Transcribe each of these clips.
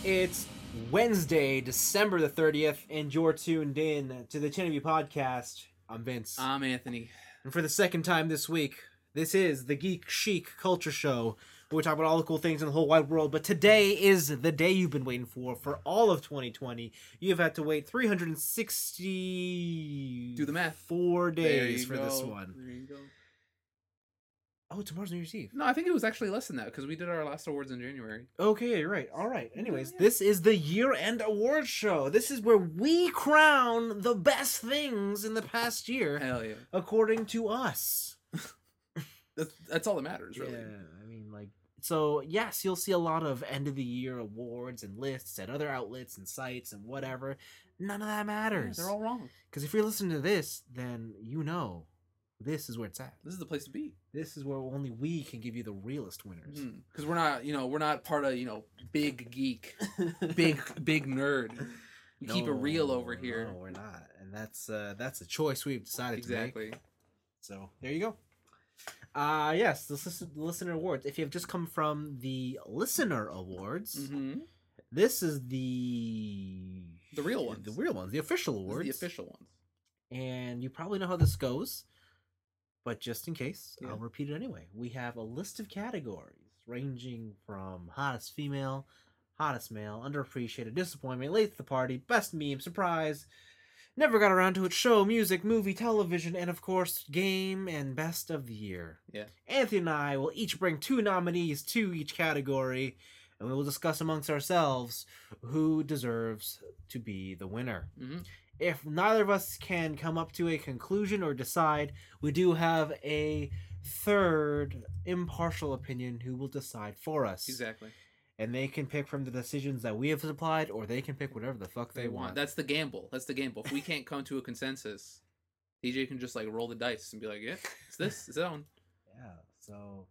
It's Wednesday, December the 30th, and you're tuned in to the Chineview Podcast. I'm Vince. I'm Anthony. And for the second time this week, this is the Geek Chic Culture Show, where we talk about all the cool things in the whole wide world. But today is the day you've been waiting for all of 2020. You've had to wait 360... Do the math. 4 days for this one. There you go. Oh, tomorrow's New Year's Eve. No, I think it was actually less than that because we did our last awards in January. Okay, right. All right. Anyways, This is the year-end awards show. This is where we crown the best things in the past year, Hell yeah. according to us. That's all that matters, really. Yeah, I mean, so yes, you'll see a lot of end-of-the-year awards and lists at other outlets and sites and whatever. None of that matters. Yeah, they're all wrong. Because if you're listening to this, then you know this is where it's at. This is the place to be. This is where only we can give you the realest winners. Because we're not part of, big geek, big nerd. We keep it real over here. No, we're not. And that's a choice we've decided to make. Exactly. So there you go. Yes, the listener awards. If you have just come from the listener awards, this is the real ones. The real ones, the official awards. The official ones. And you probably know how this goes. But just in case, Yeah. I'll repeat it anyway. We have a list of categories ranging from hottest female, hottest male, underappreciated, disappointment, late to the party, best meme, surprise, never got around to it, show, music, movie, television, and of course, game and best of the year. Yeah. Anthony and I will each bring 2 nominees to each category, and we will discuss amongst ourselves who deserves to be the winner. If neither of us can come up to a conclusion or decide, we do have a third impartial opinion who will decide for us. Exactly. And they can pick from the decisions that we have supplied, or they can pick whatever the fuck they want. That's the gamble. If we can't come to a consensus, DJ can just roll the dice and be like, yeah, it's this, it's that one. Yeah, so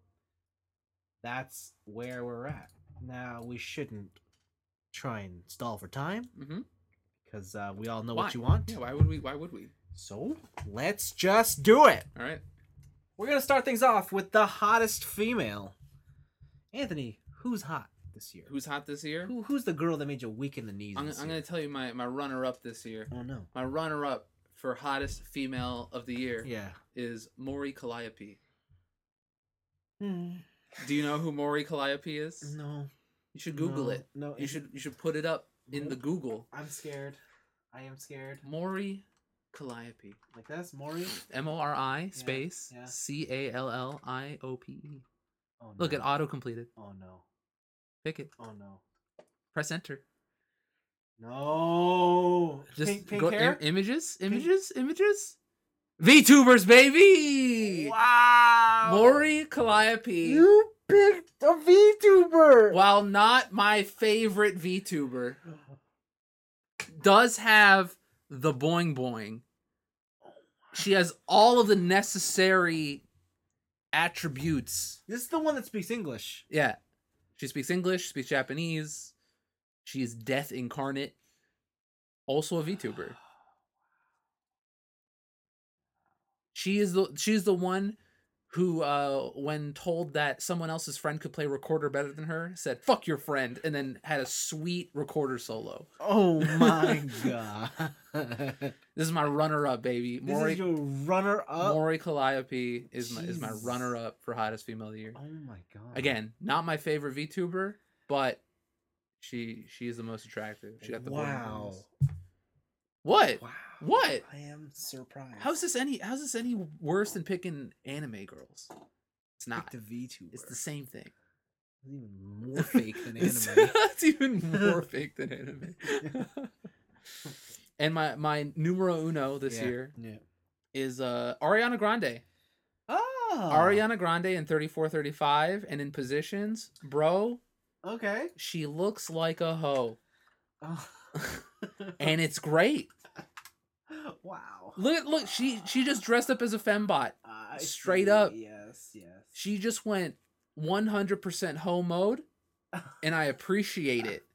that's where we're at. Now, we shouldn't try and stall for time. Because we all know what you want. Yeah, why would we? So, let's just do it. All right. We're going to start things off with the hottest female. Anthony, who's hot this year? Who's hot this year? Who's the girl that made you weak in the knees? I'm going to tell you my runner-up this year. Oh, no. My runner-up for hottest female of the year is Maury Calliope. Do you know who Maury Calliope is? No. You should Google it. No. You should put it up in the Google. I'm scared. I am scared. Maury Calliope. Like this? Maury? Mori space Calliope. Oh, no. Look, it auto-completed. Oh, no. Pick it. Oh, no. Press enter. No. Just pink go hair? images. VTubers, baby! Wow. Maury Calliope. You picked a VTuber. While not my favorite VTuber, does have the boing boing. She has all of the necessary attributes. This is the one that speaks English. Yeah. She speaks English, speaks Japanese. She is death incarnate. Also a VTuber. She's the one who, when told that someone else's friend could play recorder better than her, said, "Fuck your friend," and then had a sweet recorder solo. Oh my god. This is my runner-up, baby. This is your runner-up? Maury Calliope is my runner-up for hottest female of the year. Oh my god. Again, not my favorite VTuber, but she is the most attractive. She got the wow. What? Wow. What? I am surprised. How's this any worse than picking anime girls? It's not. Pick the VTuber. It's the same thing. It's even more fake than anime. It's even more fake than anime. And my numero uno this year is Ariana Grande. Oh. Ariana Grande in 34-35 and in positions, bro. Okay. She looks like a hoe. Oh. And it's great. Wow. Look, she just dressed up as a fembot. Straight up. Yes. She just went 100% hoe mode, and I appreciate it.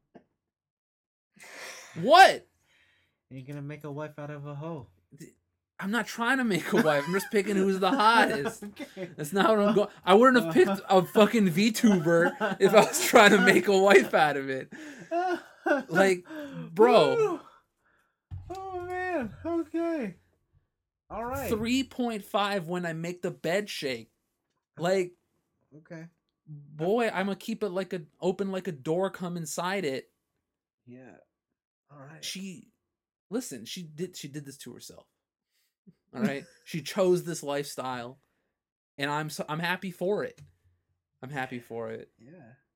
What? You're gonna make a wife out of a hoe. I'm not trying to make a wife. I'm just picking who's the hottest. Okay. That's not what I'm going. I wouldn't have picked a fucking VTuber if I was trying to make a wife out of it. Like, bro. Woo! Oh man. Okay. All right. 3.5 when I make the bed shake. Like, Okay. boy, I'm gonna keep it like open like a door. Come inside it. Yeah. All right. She did this to herself. All right, she chose this lifestyle, and I'm happy for it. I'm happy for it. Yeah.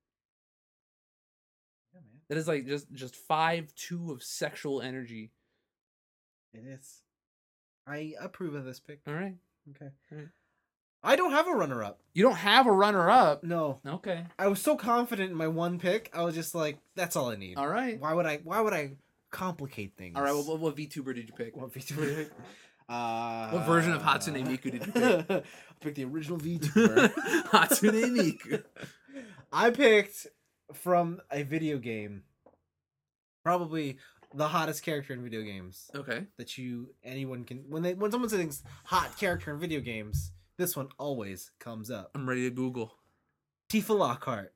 Yeah, man. That is like just 5'2" of sexual energy. It is. I approve of this pick. All right. Okay. All right. I don't have a runner-up. You don't have a runner-up. No. Okay. I was so confident in my one pick. I was just like, that's all I need. All right. Why would I complicate things? All right. Well, what VTuber did you pick? What VTuber? What version of Hatsune Miku did you pick? I picked the original VTuber. Hatsune Miku. I picked from a video game. Probably the hottest character in video games. Okay. That anyone can when someone says hot character in video games, this one always comes up. I'm ready to Google. Tifa Lockhart.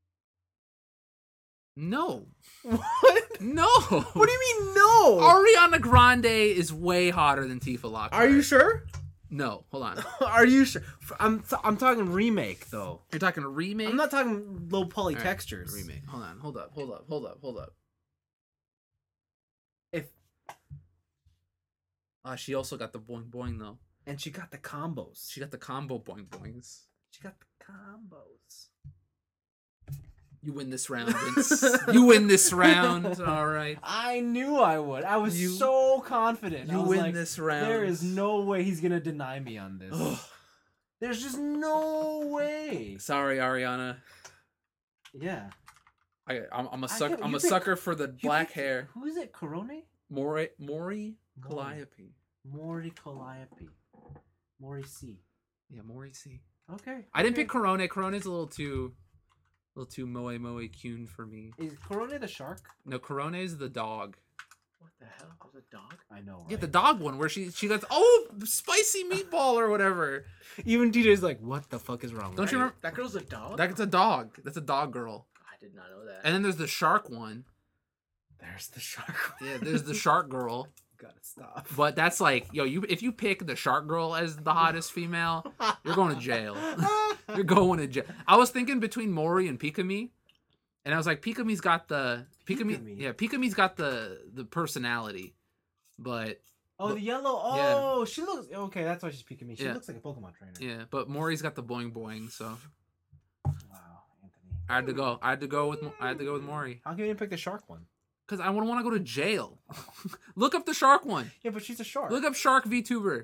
No. What? No. What do you mean no? Ariana Grande is way hotter than Tifa Lockhart. Are you sure? No. Hold on. Are you sure? I'm talking remake though. You're talking a remake? I'm not talking low poly All right, textures. remake. Hold on. Hold up. If She also got the boing boing though. and she got the combos. She got the combo boing boings. She got the combos. You win this round, Vince. You win this round. All right. I knew I would. I was You- so confident. I You was win like, this round. there is no way he's gonna deny me on this. Ugh. There's just no way. Sorry, Ariana. Yeah. I'm a I sucker. get- I'm you a pick- sucker for the You black picked- hair. Who is it? Korone? Mori Calliope. Mori Calliope. Mori C. Yeah, Mori C. Okay. I didn't okay. pick Corone. Corone's a little too moe cune for me. Is Korone the shark? No, Corone's the dog. What the hell? Was a dog? I know, right? Yeah, the dog one where she goes, spicy meatball or whatever. Even DJ's like, what the fuck is wrong? Don't with you you? remember? That girl's a dog? That's a dog. That's a dog girl. I did not know that. And then there's the shark one. There's the shark. Yeah, there's the shark girl. Gotta stop. But that's like, if you pick the shark girl as the hottest female, you're going to jail. You're going to jail. I was thinking between Mori and Pikami, and I was like, Pikami's got the Pikami? Yeah, Pikami's got the personality, but Oh, the yellow. Oh, she looks okay. That's why she's peeking me. She Yeah. looks like a Pokemon trainer. yeah, but Mori's got the boing boing. So Wow, Anthony. I had to go with Mori How come you didn't pick the shark one? because I wouldn't want to go to jail. Look up the shark one. Yeah, but she's a shark. Look up shark VTuber.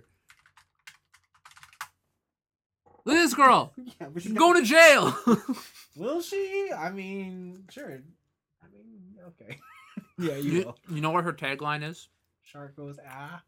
Look at this girl. Yeah, but She's going to jail. Will she? I mean, sure. I mean, okay. Yeah, you will. You know what her tagline is? Shark goes ah.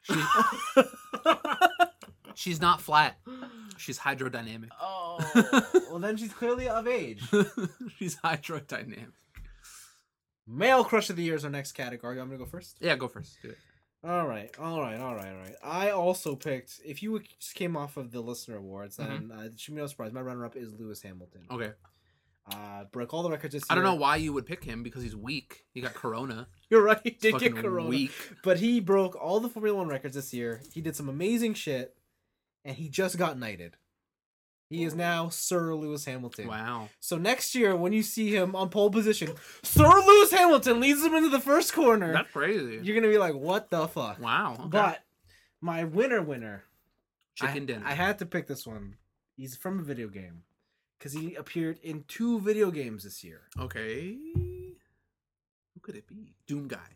She's not flat. She's hydrodynamic. Oh, well then she's clearly of age. She's hydrodynamic. Male crush of the year is our next category. I'm gonna go first. Yeah, go first. Do it. All right. I also picked. If you just came off of the listener awards, then it should be no surprise. My runner-up is Lewis Hamilton. Okay. Broke all the records this year. I don't know why you would pick him because he's weak. He got corona. You're right. He did Fucking get corona, weak. but he broke all the Formula One records this year. He did some amazing shit, and he just got knighted. He is now Sir Lewis Hamilton. Wow. So next year, when you see him on pole position, Sir Lewis Hamilton leads him into the first corner. That's crazy. You're gonna be like, "What the fuck?" Wow. Okay. But my winner, Chicken dinner. I had to pick this one. He's from a video game because he appeared in 2 video games this year. Okay. Who could it be? Doom guy.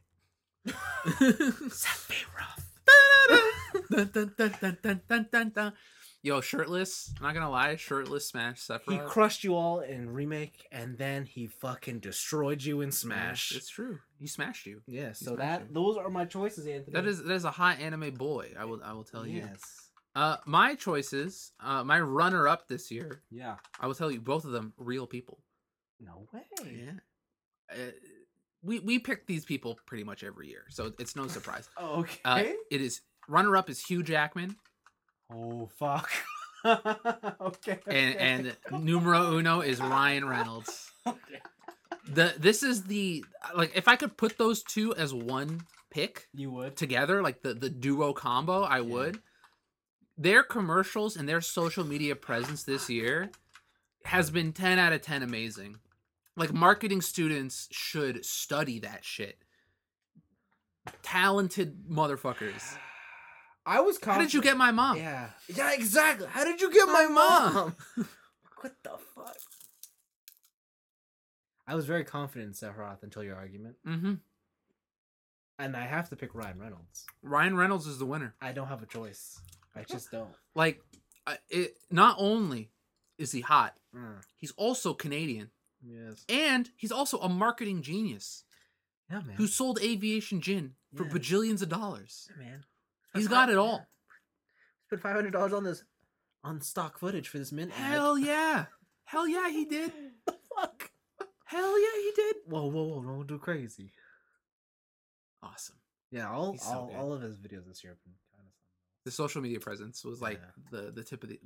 Sephiroth. Dun, dun, dun, dun, dun, dun, dun, dun. Yo, shirtless. I'm not gonna lie, shirtless Smash Sephiroth. He crushed you all in Remake, and then he fucking destroyed you in Smash. It's true. He smashed you. Yeah, so smashed you. those are my choices, Anthony. That is a hot anime boy. I will tell you. Yes. My choices. My runner up this year. Yeah. I will tell you both of them real people. No way. Yeah. We pick these people pretty much every year, so it's no surprise. Okay. It is Runner-up is Hugh Jackman. Oh fuck. Okay. And numero uno is Ryan Reynolds. Okay. This is the like if I could put those two as one pick You would. together, like the duo combo, I would. Their commercials and their social media presence this year has been 10 out of 10 amazing. Like marketing students should study that shit. Talented motherfuckers. I was How did you get my mom? Yeah. Yeah, exactly. How did you get my mom? What the fuck? I was very confident in Sephiroth until your argument. Mm-hmm. And I have to pick Ryan Reynolds. Ryan Reynolds is the winner. I don't have a choice. I just don't. Like, not only is he hot, he's he's also Canadian. Yes. And he's also a marketing genius. Yeah, man. Who sold aviation gin for bajillions of dollars. Yeah, man. He's got it all. Spent $500 on stock footage for this mint ad. Hell yeah. Hell yeah, he did. The fuck? Hell yeah, he did. Whoa, don't do crazy. Awesome. Yeah, all of his videos this year have been kind of fun. The social media presence was like the tip of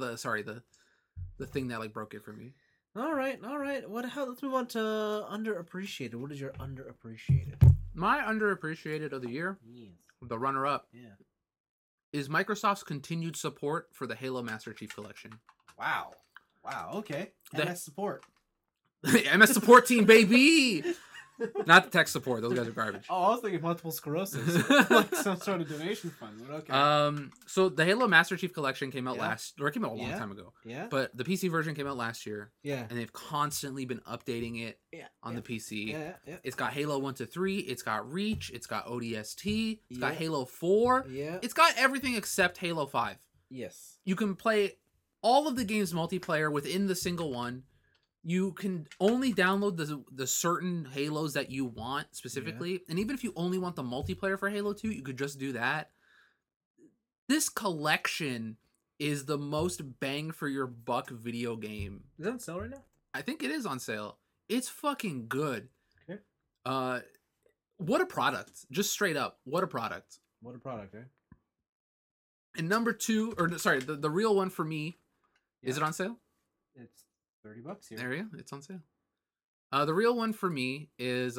the thing that like broke it for me. All right. Let's move on to underappreciated. What is your underappreciated? My underappreciated of the year, the runner-up, is Microsoft's continued support for the Halo Master Chief Collection. Wow. Okay. MS support. MS support team, baby. Not the tech support. Those guys are garbage. Oh, I was thinking multiple sclerosis, like some sort of donation fund. But okay. So the Halo Master Chief Collection came out it came out a long time ago. Yeah. But the PC version came out last year. Yeah. And they've constantly been updating it on the PC. Yeah. It's got Halo 1 to 3. It's got Reach. It's got ODST. It's got Halo 4. Yeah. It's got everything except Halo 5. Yes. You can play all of the game's multiplayer within the single one. You can only download the certain Halos that you want specifically. Yeah. And even if you only want the multiplayer for Halo 2, you could just do that. This collection is the most bang for your buck video game. Is it on sale right now? I think it is on sale. It's fucking good. Okay. What a product. Just straight up. What a product. What a product, eh? And number two, the real one for me, is it on sale? It's $30 here. There you go. It's on sale. The real one for me is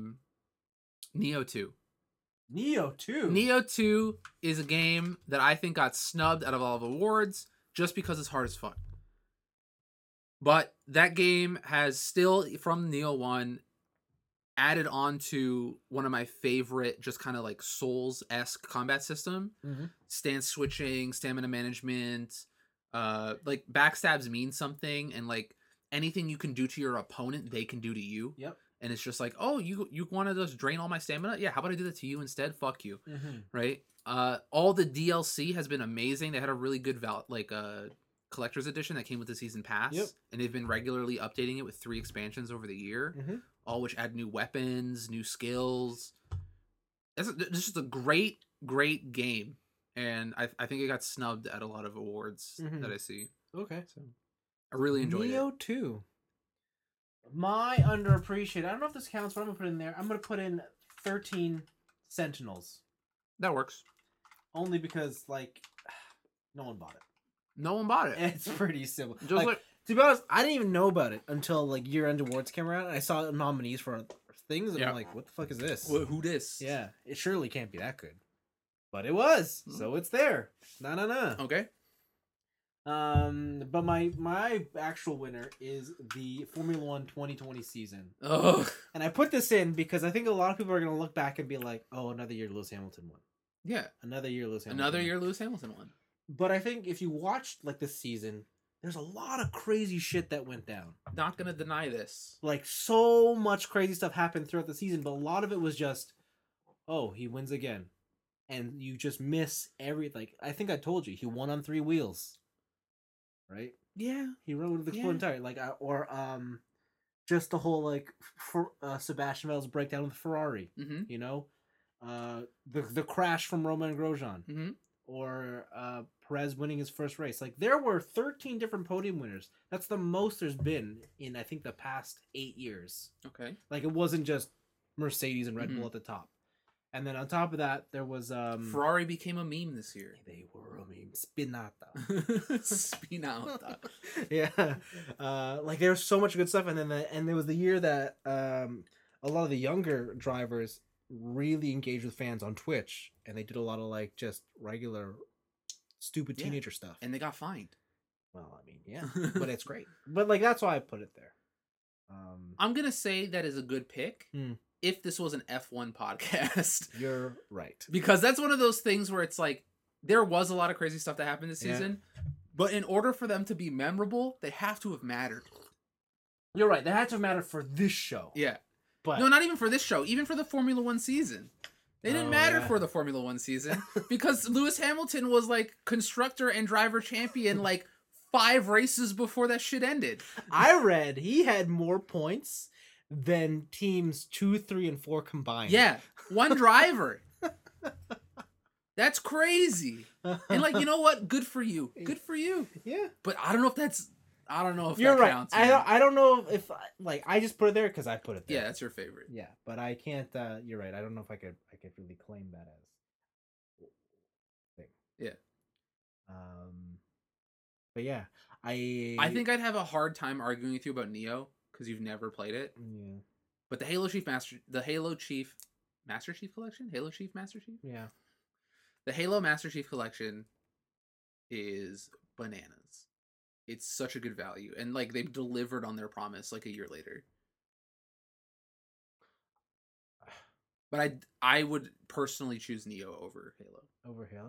Nioh 2. Nioh 2? Nioh 2 is a game that I think got snubbed out of all of awards just because it's hard as fuck. But that game has still, from Nioh 1, added on to one of my favorite just kind of like Souls-esque combat system. Mm-hmm. Stance switching, stamina management, like backstabs mean something, and like anything you can do to your opponent, they can do to you. Yep. And it's just like, oh, you want to just drain all my stamina? Yeah, how about I do that to you instead? Fuck you. Mm-hmm. Right? All the DLC has been amazing. They had a really good collector's edition that came with the season pass. Yep. And they've been regularly updating it with 3 expansions over the year, all which add new weapons, new skills. It's just a great game. And I think it got snubbed at a lot of awards that I see. Okay. So I really enjoyed Nioh 2. My underappreciated. I don't know if this counts, but I'm going to put in there. I'm going to put in 13 Sentinels. That works. Only because, like, no one bought it. No one bought it. It's pretty simple. Just like to be honest, I didn't even know about it until, like, year-end awards came around. And I saw nominees for things, and I'm like, what the fuck is this? Who this? Yeah. It surely can't be that good. But it was. So it's there. No. Okay. But my actual winner is the Formula 1 2020 season. Oh. And I put this in because I think a lot of people are going to look back and be like, oh, another year Lewis Hamilton won. Yeah. Another year Lewis Hamilton won. But I think if you watched, like, this season, there's a lot of crazy shit that went down. Not going to deny this. Like, so much crazy stuff happened throughout the season, but a lot of it was just, oh, he wins again. And you just miss I think I told you, he won on 3 wheels. Right? Yeah. He rode with the full entire, just the whole, like, Sebastian Vettel's breakdown with Ferrari. Mm-hmm. You know? The crash from Romain Grosjean. Mm-hmm. Or Perez winning his first race. Like, there were 13 different podium winners. That's the most there's been in, I think, the past 8 years. Okay. Like, it wasn't just Mercedes and Red Bull at the top. And then on top of that, there was Ferrari became a meme this year. They were a meme. Spinata. Spinata. Yeah. Like there was so much good stuff, and then there was the year that a lot of the younger drivers really engaged with fans on Twitch, and they did a lot of like just regular stupid teenager stuff. And they got fined. Well, I mean, yeah, but it's great. But like that's why I put it there. I'm gonna say that is a good pick. If this was an F1 podcast. You're right. Because that's one of those things where it's like, there was a lot of crazy stuff that happened this season, but in order for them to be memorable, they have to have mattered. You're right. They had to matter for this show. Yeah. But no, not even for this show. Even for the Formula 1 season. They didn't matter for the Formula 1 season because Lewis Hamilton was like constructor and driver champion like 5 races before that shit ended. I read he had more points than teams 2, 3, and 4 combined. Yeah, one driver. That's crazy. And like, you know what? Good for you. Good for you. Yeah. But I don't know if that's. I don't know if you're that right. counts. I don't know if like I just put it there because I put it there. Yeah, that's your favorite. Yeah, but I can't. You're right. I don't know if I could really claim that as thing. Yeah. But yeah, I think I'd have a hard time arguing with you about Neo because you've never played it. Yeah. But the Halo Chief Master Chief Collection? Halo Chief Master Chief? Yeah. The Halo Master Chief Collection is bananas. It's such a good value. And like they've delivered on their promise like a year later. But I would personally choose Neo over Halo. Over Halo?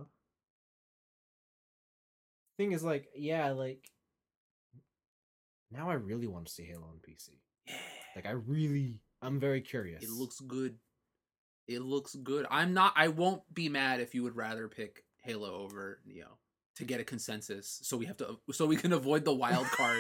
Thing is like, yeah, like now I really want to see Halo on PC. Yeah. Like I'm very curious. It looks good. It looks good. I won't be mad if you would rather pick Halo over Neo to get a consensus so we can avoid the wild card.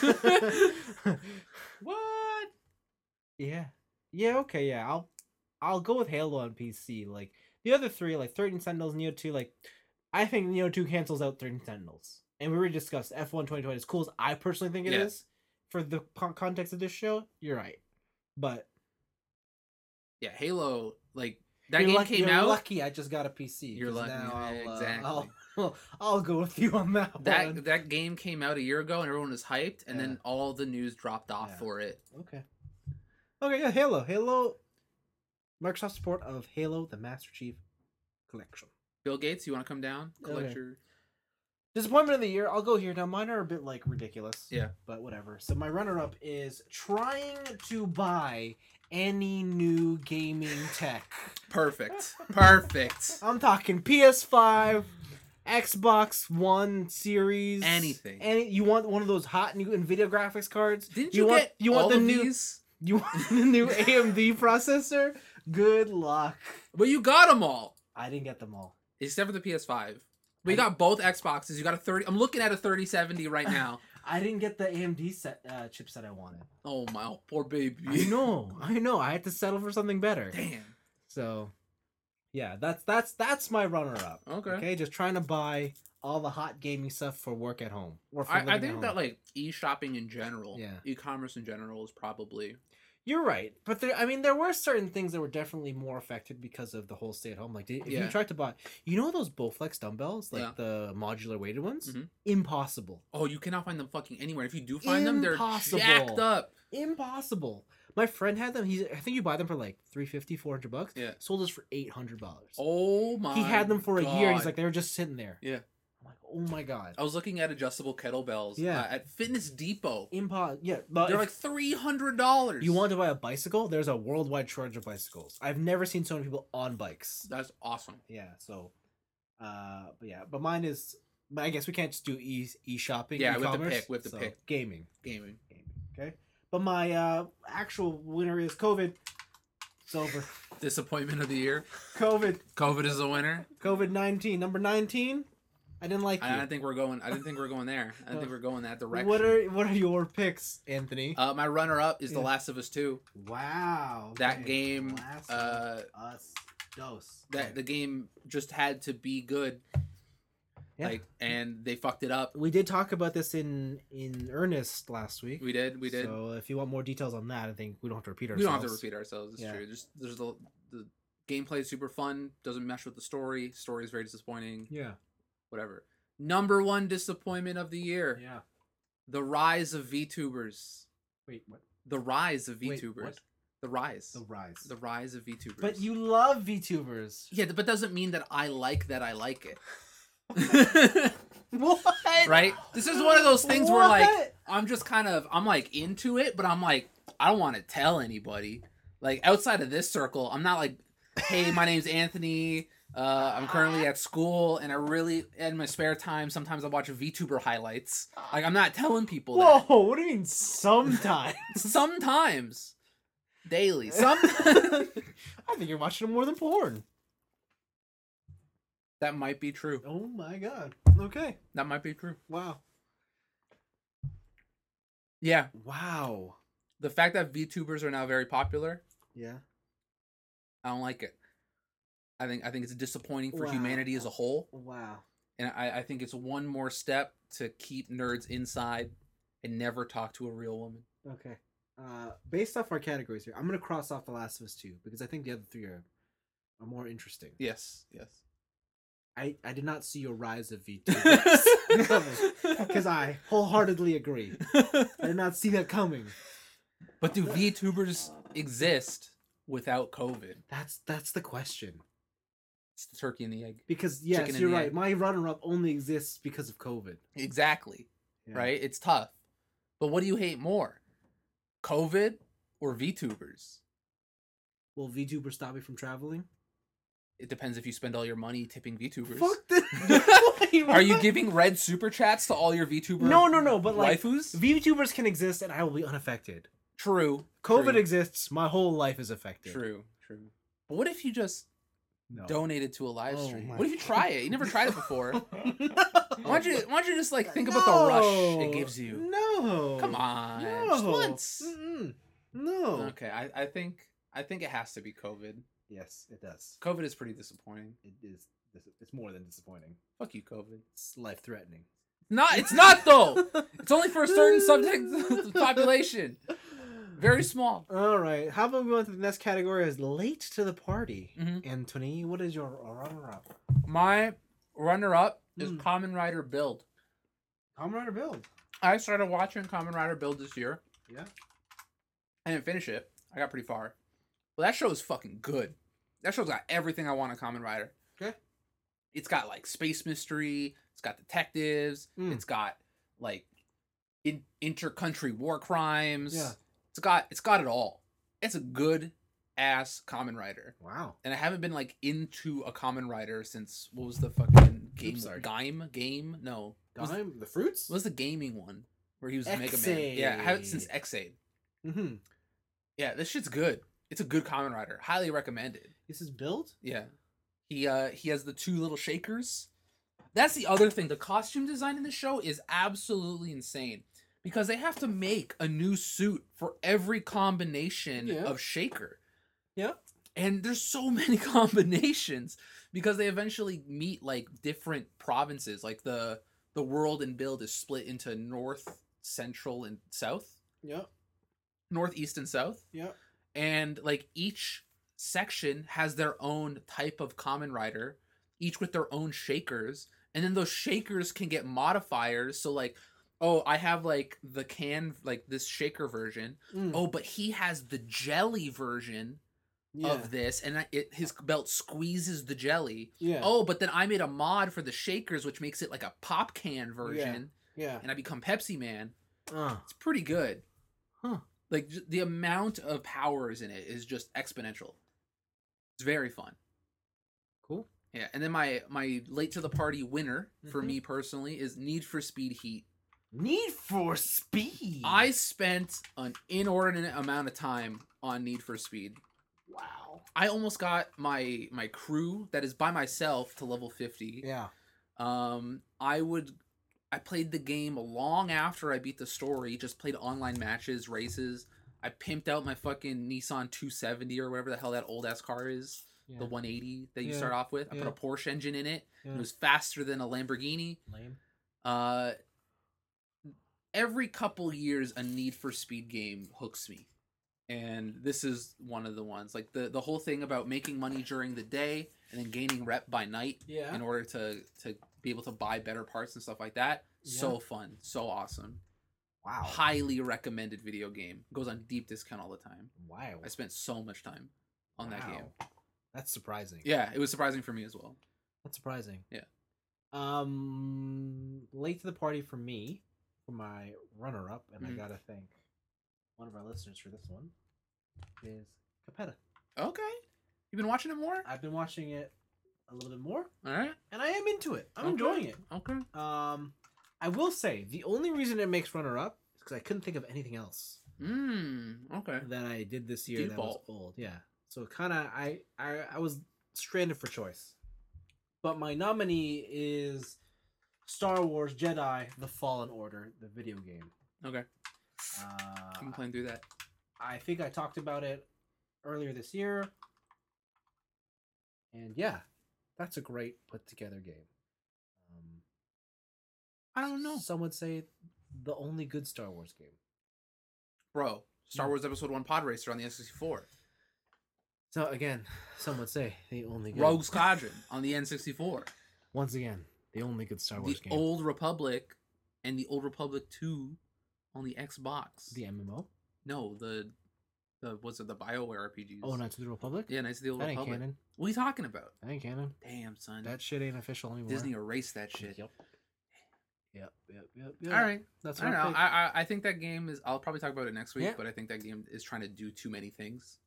What? Yeah. Yeah, okay, yeah. I'll go with Halo on PC. Like the other 3, like 13 Sentinels, Neo 2, like I think Neo 2 cancels out 13 Sentinels. And we already discussed F1 2020 as cool as I personally think it is for the context of this show. You're right. But yeah, Halo, like that game came out. Lucky I just got a PC. You're lucky. Now Exactly. I'll go with you on that one. That game came out a year ago and everyone was hyped, and then all the news dropped off for it. Okay, yeah, Halo. Microsoft support of Halo: The Master Chief Collection. Bill Gates, you want to come down? Collect your disappointment of the year. I'll go here. Now mine are a bit like ridiculous. Yeah. But whatever. So my runner-up is trying to buy any new gaming tech. Perfect. I'm talking PS5, Xbox One series, anything. You want one of those hot new Nvidia graphics cards? Didn't you want the new? You want the new AMD processor? Good luck. But you got them all. I didn't get them all, except for the PS5. We got both Xboxes. You got a 30. I'm looking at a 3070 right now. I didn't get the AMD chipset I wanted. Oh my poor baby. I know. I had to settle for something better. Damn. So, yeah, that's my runner-up. Okay. Just trying to buy all the hot gaming stuff for work at home. Or for I think that like e-shopping in general, e-commerce in general is probably. You're right, but there were certain things that were definitely more affected because of the whole stay-at-home. Like, if you tried to buy, those Bowflex dumbbells, like the modular weighted ones, impossible. Oh, you cannot find them fucking anywhere. If you do find them, they're jacked up. Impossible. My friend had them. I think you buy them for like $350, $400. Yeah, sold us for $800. Oh my! He had them for a year. He's like, they were just sitting there. Yeah. I'm like, oh my god! I was looking at adjustable kettlebells. At Fitness Depot. But they're like $300. You want to buy a bicycle? There's a worldwide shortage of bicycles. I've never seen so many people on bikes. That's awesome. Yeah. So, but mine is. I guess we can't just do e-shopping. Yeah, we have to pick. Gaming. Okay. But my actual winner is COVID. It's over. Disappointment of the year. COVID is the winner. COVID-19, number 19. I didn't like you. I didn't think we're going there. I think we're going that direction. What are your picks, Anthony? My runner-up is The Last of Us 2. Wow. That game. Last of Us. Dos. The game just had to be good. Yeah. And they fucked it up. We did talk about this in earnest last week. We did. So if you want more details on that, I think we don't have to repeat ourselves. We don't have to repeat ourselves. It's true. There's the Gameplay is super fun. Doesn't mesh with the story. Story is very disappointing. Yeah. Whatever. Number one disappointment of the year. Yeah. The rise of VTubers. Wait, what? The rise of Wait, VTubers. what? The rise. The rise. The rise of VTubers. But you love VTubers. Yeah, but doesn't mean that I like it. What? Right? This is one of those things where like What? I'm like into it, but I'm like, I don't want to tell anybody. Like outside of this circle, I'm not like, hey, my name's Anthony. I'm currently at school, and I really, in my spare time, sometimes I watch VTuber highlights. Like, I'm not telling people Whoa, that. what do you mean sometimes? Sometimes. Daily. I think you're watching more than porn. That might be true. Oh my god. Okay. That might be true. Wow. Yeah. Wow. The fact that VTubers are now very popular, Yeah. I don't like it. I think it's disappointing for Wow. humanity as a whole. Wow. And I think it's one more step to keep nerds inside and never talk to a real woman. Okay. Based off our categories here, I'm gonna cross off The Last of Us 2 because I think the other three are more interesting. Yes. I did not see your rise of VTubers because I wholeheartedly agree. I did not see that coming. But do VTubers exist without COVID? That's the question. It's the turkey and the egg. Because yes, Chicken and you're the right. egg. My runner-up only exists because of COVID. Exactly. Yeah. Right? It's tough. But what do you hate more? COVID or VTubers? Will VTubers stop me from traveling? It depends if you spend all your money tipping VTubers. Fuck this. Are you giving red super chats to all your VTuber No, but like waifus? VTubers can exist and I will be unaffected. True. COVID True. exists, my whole life is affected. True. But what if you just No. donated to a live Oh stream? my What if you try it? You never tried it before. Why don't you just like think about No. the rush it gives you? No. Come on. No. Just once. Mm-mm. No. Okay, I think it has to be COVID. Yes, it does. COVID is pretty disappointing. It is. It's more than disappointing. Fuck you, COVID. It's life-threatening. It's not though. It's only for a certain subject of the population. Very small. All right. How about we go into the next category as late to the party? Mhm. Anthony, what is your runner-up? My runner-up is Mm. Kamen Rider Build. Kamen Rider Build. I started watching Kamen Rider Build this year. Yeah. I didn't finish it. I got pretty far. But that show is fucking good. That show's got everything I want in Kamen Rider. Okay. It's got like space mystery. It's got detectives. Mm. It's got like inter-country war crimes. Yeah. It's got it all. It's a good ass Kamen Rider. Wow. And I haven't been like into a Kamen Rider since what was the fucking game? Oops, sorry. Game? No. The fruits? What was the gaming one where he was Mega Man? X-Aid. Yeah, I haven't since X-Aid. Mm-hmm. Yeah, this shit's good. It's a good Kamen Rider. Highly recommended. This is Build? Yeah. He has the two little shakers. That's the other thing. The costume design in the show is absolutely insane. Because they have to make a new suit for every combination of shaker. Yeah. And there's so many combinations because they eventually meet like different provinces. Like the world in Build is split into north, central, and south. Yeah. Northeast and south. Yeah. And like each section has their own type of Kamen Rider, each with their own shakers. And then those shakers can get modifiers. So like, oh, I have like the like this shaker version. Mm. Oh, but he has the jelly version of this, and his belt squeezes the jelly. Yeah. Oh, but then I made a mod for the shakers, which makes it like a pop can version. Yeah. And I become Pepsi Man. Uh. It's pretty good. Huh. Like the amount of powers in it is just exponential. It's very fun. Cool. Yeah, and then my late to the party winner for Mhm. me personally is Need for Speed Heat. Need for Speed. I spent an inordinate amount of time on Need for Speed. Wow. I almost got my crew that is by myself to level 50. Yeah. I played the game long after I beat the story, just played online matches, races. I pimped out my fucking Nissan 270 or whatever the hell that old ass car is. Yeah. The 180 that you Yeah. start off with. I Yeah. put a Porsche engine in it. Yeah. It was faster than a Lamborghini. Lame. Every couple years a Need for Speed game hooks me. and this is one of the ones. Like the whole thing about making money during the day and then gaining rep by night Yeah. in order to be able to buy better parts and stuff like that. Yeah. So fun, so awesome. Wow. Highly recommended video game. Goes on deep discount all the time. Wow. I spent so much time on that game. That's surprising. Yeah, it was surprising for me as well. That's surprising. Yeah. Late to the party for me, for my runner-up, and I Mhm. gotta thank one of our listeners for this one, is Capetta. Okay. You've been watching it more? I've been watching it a little bit more, All right. and I am into it. I'm Okay. enjoying it. Okay. I will say the only reason it makes runner-up is because I couldn't think of anything else Okay. that I did this year Default. that was old. Yeah, so kind of I was stranded for choice, but my nominee is Star Wars Jedi: The Fallen Order, the video game. Okay. I'm playing through that. I think I talked about it earlier this year, and yeah, that's a great put together game. I don't know. Some would say the only good Star Wars game. Bro, Star Wars Episode 1 Pod Racer on the N64. So again, some would say the only good. Rogue Squadron on the N64. Once again, the only good Star Wars The game. Old Republic and the Old Republic 2 on the Xbox. The MMO. No, the what's it, the BioWare RPGs. Oh, Knights of the Republic. Yeah, Knights of the Old That ain't Republic. canon. What are you talking about? That ain't canon. Damn, son. That shit ain't official anymore. Disney erased that shit. Yep. Yep. All right. That's I what don't know. picked. I think that game is. I'll probably talk about it next week, Yeah. but I think that game is trying to do too many things.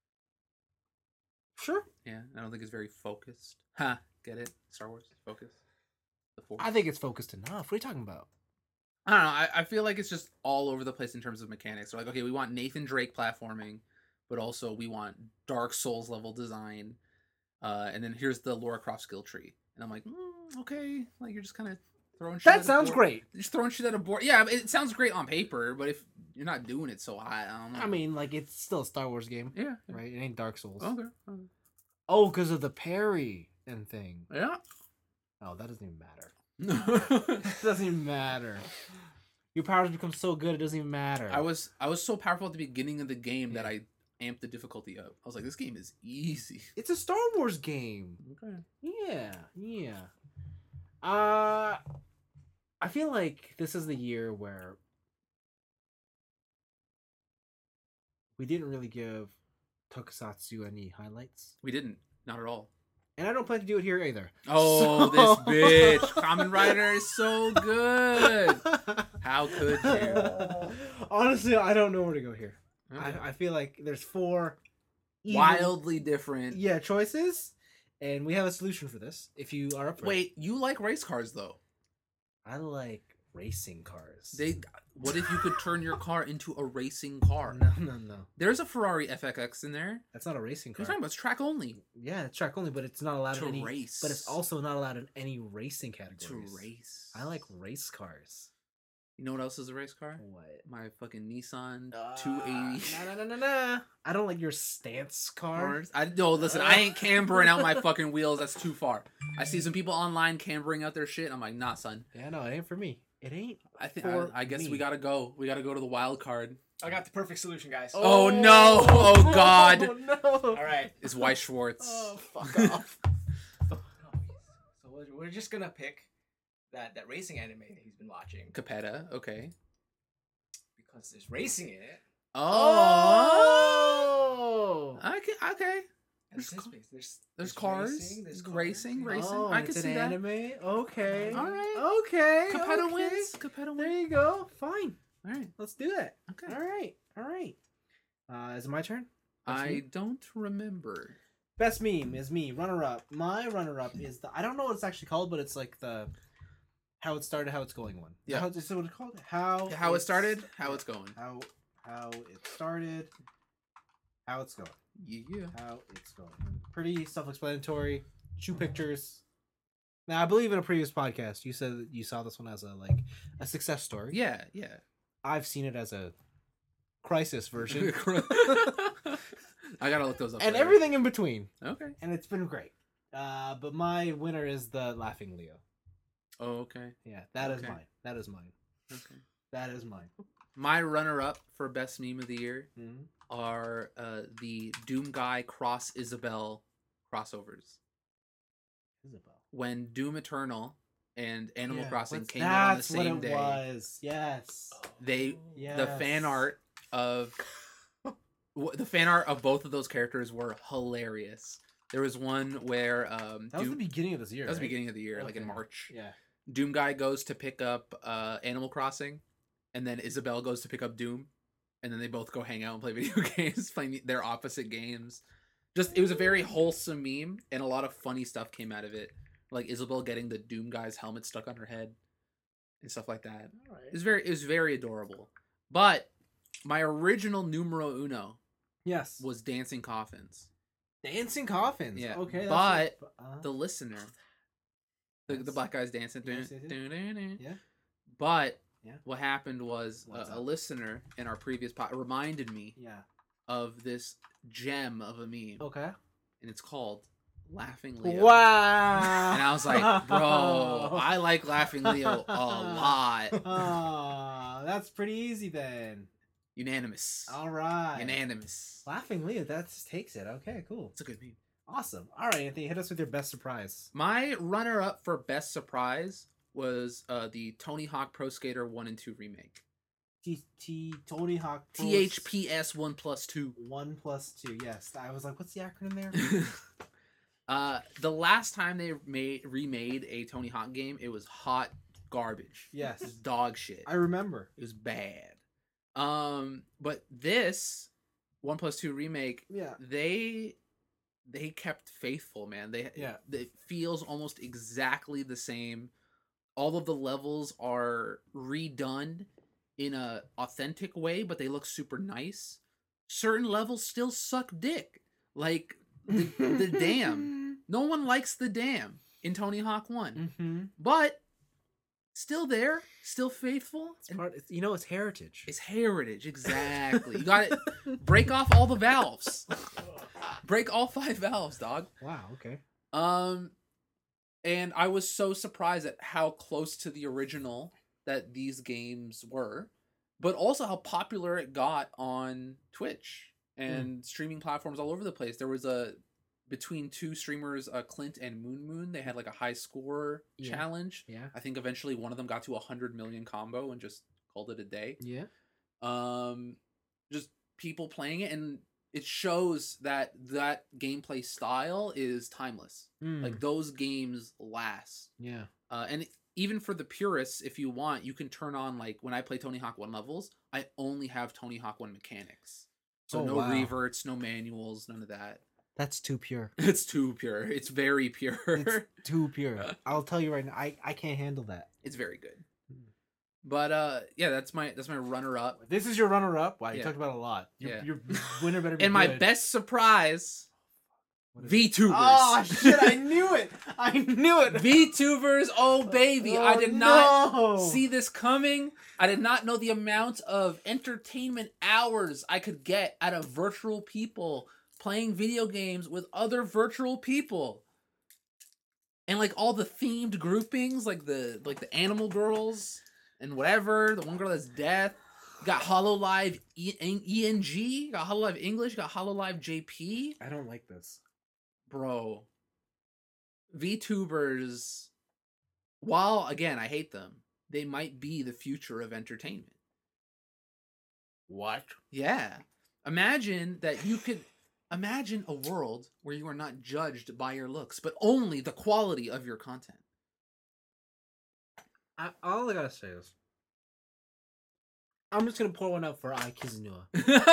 Sure. Yeah, I don't think it's very focused. Ha, get it? Star Wars focus. The Force. I think it's focused enough. What are you talking about? I don't know. I feel like it's just all over the place in terms of mechanics. They're like, okay, we want Nathan Drake platforming, but also we want Dark Souls level design. And then here's the Lara Croft skill tree. And I'm like, okay, like you're just kind of throwing shit. That sounds great. You're just throwing shit at a board. Yeah, it sounds great on paper, but if you're not doing it so high, I don't know. I mean, like it's still a Star Wars game, yeah. right? It ain't Dark Souls. Okay. Oh, because of the parry and thing. Yeah. Oh, that doesn't even matter. It doesn't even matter. Your powers become so good, it doesn't even matter. I was so powerful at the beginning of the game that I amped the difficulty up. I was like, this game is easy. It's a Star Wars game. Okay. Yeah. I feel like this is the year where we didn't really give Tokusatsu any highlights. We didn't. Not at all. And I don't plan to do it here either. Oh, So- this bitch. Kamen Rider is so good. How could you? Honestly, I don't know where to go here. Okay. I feel like there's four even- Wildly different. choices, and we have a solution for this. If you are up for it. Wait, you like race cars though? I like racing cars. What if you could turn your car into a racing car? No. There's a Ferrari FXX in there. That's not a racing What are car. you talking about? It's track only. Yeah, it's track only, but it's not allowed To in any race. But it's also not allowed in any racing To categories. race. I like race cars. You know what else is a race car? What? My fucking Nissan 280. Nah. I don't like your stance car. Listen, I ain't cambering out my fucking wheels. That's too far. I see some people online cambering out their shit. I'm like, nah, son. Yeah, no, it ain't for me. It ain't. I guess we gotta go. We gotta go to the wild card. I got the perfect solution, guys. Oh, no! Oh, God! Oh, no! All right. It's Weiss Schwartz. Oh, fuck off. So we're just gonna pick that racing anime that he's been watching Capetta, okay. because there's racing in it. Oh! Okay. And There's cars. There's Racing. Oh, I can it's see an that. anime? Okay. Alright. Okay. Capetta okay. wins. Capetta There wins. you go. Fine. Alright. Let's do that. Okay. All right. Is it my turn? Best I meme? don't remember. Best meme is me. Runner up. My runner up is the. I don't know what it's actually called, but it's like the how it started, how it's going one. Yeah. Is it what it's called? How It started, how it's going. How it started, how it's going. Yeah. How it's going. Pretty self-explanatory. 2 pictures. Now, I believe in a previous podcast you said that you saw this one as a success story. Yeah. I've seen it as a crisis version. I gotta look those up. And later. everything in between. Okay. And it's been great. But my winner is the Laughing Leo. Oh, okay. Yeah, that is Okay. mine. That is mine. Okay. That is mine. My runner-up for best meme of the year Mhm. are the Doom Guy Cross Isabelle crossovers. Isabel. When Doom Eternal and Animal Yeah, Crossing what's- came out on the That's what same it day, was. Yes. they Yes. the fan art of both of those characters were hilarious. There was one where That was the beginning of this year. that was the right? beginning of the year, like in Okay. March. Yeah. Doom Guy goes to pick up Animal Crossing, and then Isabelle goes to pick up Doom, and then they both go hang out and play video games, playing their opposite games. Just it was a very wholesome meme, and a lot of funny stuff came out of it, like Isabelle getting the Doom Guy's helmet stuck on her head, and stuff like that. All right. It was very adorable. But my original numero uno Yes. was Dancing Coffins. Dancing Coffins. Yeah, Okay. but that's The listener, the Yes. black guy's dancing. Yes, yes, yes. Yeah. But Yeah. what happened was What's a up? listener in our previous pod reminded me Yeah. of this gem of a meme, Okay. and it's called Laughing Leo. Wow. And I was like, bro, I like Laughing Leo a lot. Oh, that's pretty easy then. Unanimous. All right. Unanimous. Laughing Leo, that just takes it. Okay, cool. It's a good meme. Awesome. All right, Anthony, hit us with your best surprise. My runner-up for best surprise was the Tony Hawk Pro Skater 1 and 2 remake. Tony Hawk Pro THPS 1+2. 1+2. Yes. I was like, what's the acronym there? The last time they remade a Tony Hawk game, it was hot garbage. Yes. It was dog shit. I remember. It was bad. But this 1+2 remake, Yeah. they kept faithful, man. Yeah. It feels almost exactly the same. All of the levels are redone in a authentic way, but they look super nice. Certain levels still suck dick, like the dam. No one likes the dam in Tony Hawk 1, Mm-hmm. but still there, still faithful. It's heritage. It's heritage, exactly. You got to break off all the valves. Break all 5 valves, dog. Wow. Okay. And I was so surprised at how close to the original that these games were, but also how popular it got on Twitch and streaming platforms all over the place. There was between 2 streamers, Clint and Moon, they had like a high score challenge. Yeah. I think eventually one of them got to 100 million combo and just called it a day. Yeah. Just people playing it, and it shows that gameplay style is timeless. Like those games last. Yeah. And even for the purists, if you want, you can turn on, like when I play Tony Hawk 1 levels, I only have Tony Hawk 1 mechanics. So no reverts, no manuals, none of that. That's too pure. It's too pure. It's very pure. It's too pure. I'll tell you right now, I can't handle that. It's very good. But yeah, that's my runner up. This is your runner up. Wow, you Yeah. talked about it a lot. Yeah. Your winner better be And my good. best surprise, What is it? VTubers. Oh shit! I knew it. I knew it. VTubers, oh baby. I Oh, did no. not see this coming. I did not know the amount of entertainment hours I could get out of virtual people playing video games with other virtual people. And like all the themed groupings, like the animal girls and whatever, the one girl that's death. You got HoloLive ENG, you got HoloLive English, you got HoloLive JP. I don't like this. Bro, VTubers, while again I hate them, they might be the future of entertainment. What? Yeah. Imagine a world where you are not judged by your looks, but only the quality of your content. All I gotta say is, I'm just gonna pour one out for Ai Kizunua.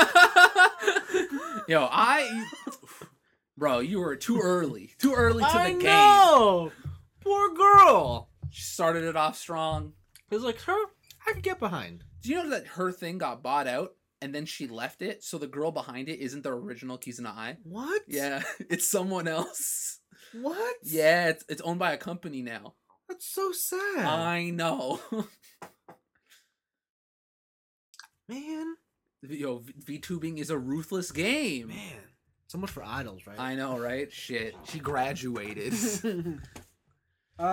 Yo, bro, you were too early to the game. Know! Poor girl. She started it off strong. It was like her. I could get behind. Do you know that her thing got bought out and then she left it, so the girl behind it isn't the original Kizuna Ai? What? Yeah, it's someone else. What? Yeah, it's owned by a company now. That's so sad. I know. Man. Yo, VTubing is a ruthless game. Man. So much for idols, right? I know, right? Shit. She graduated.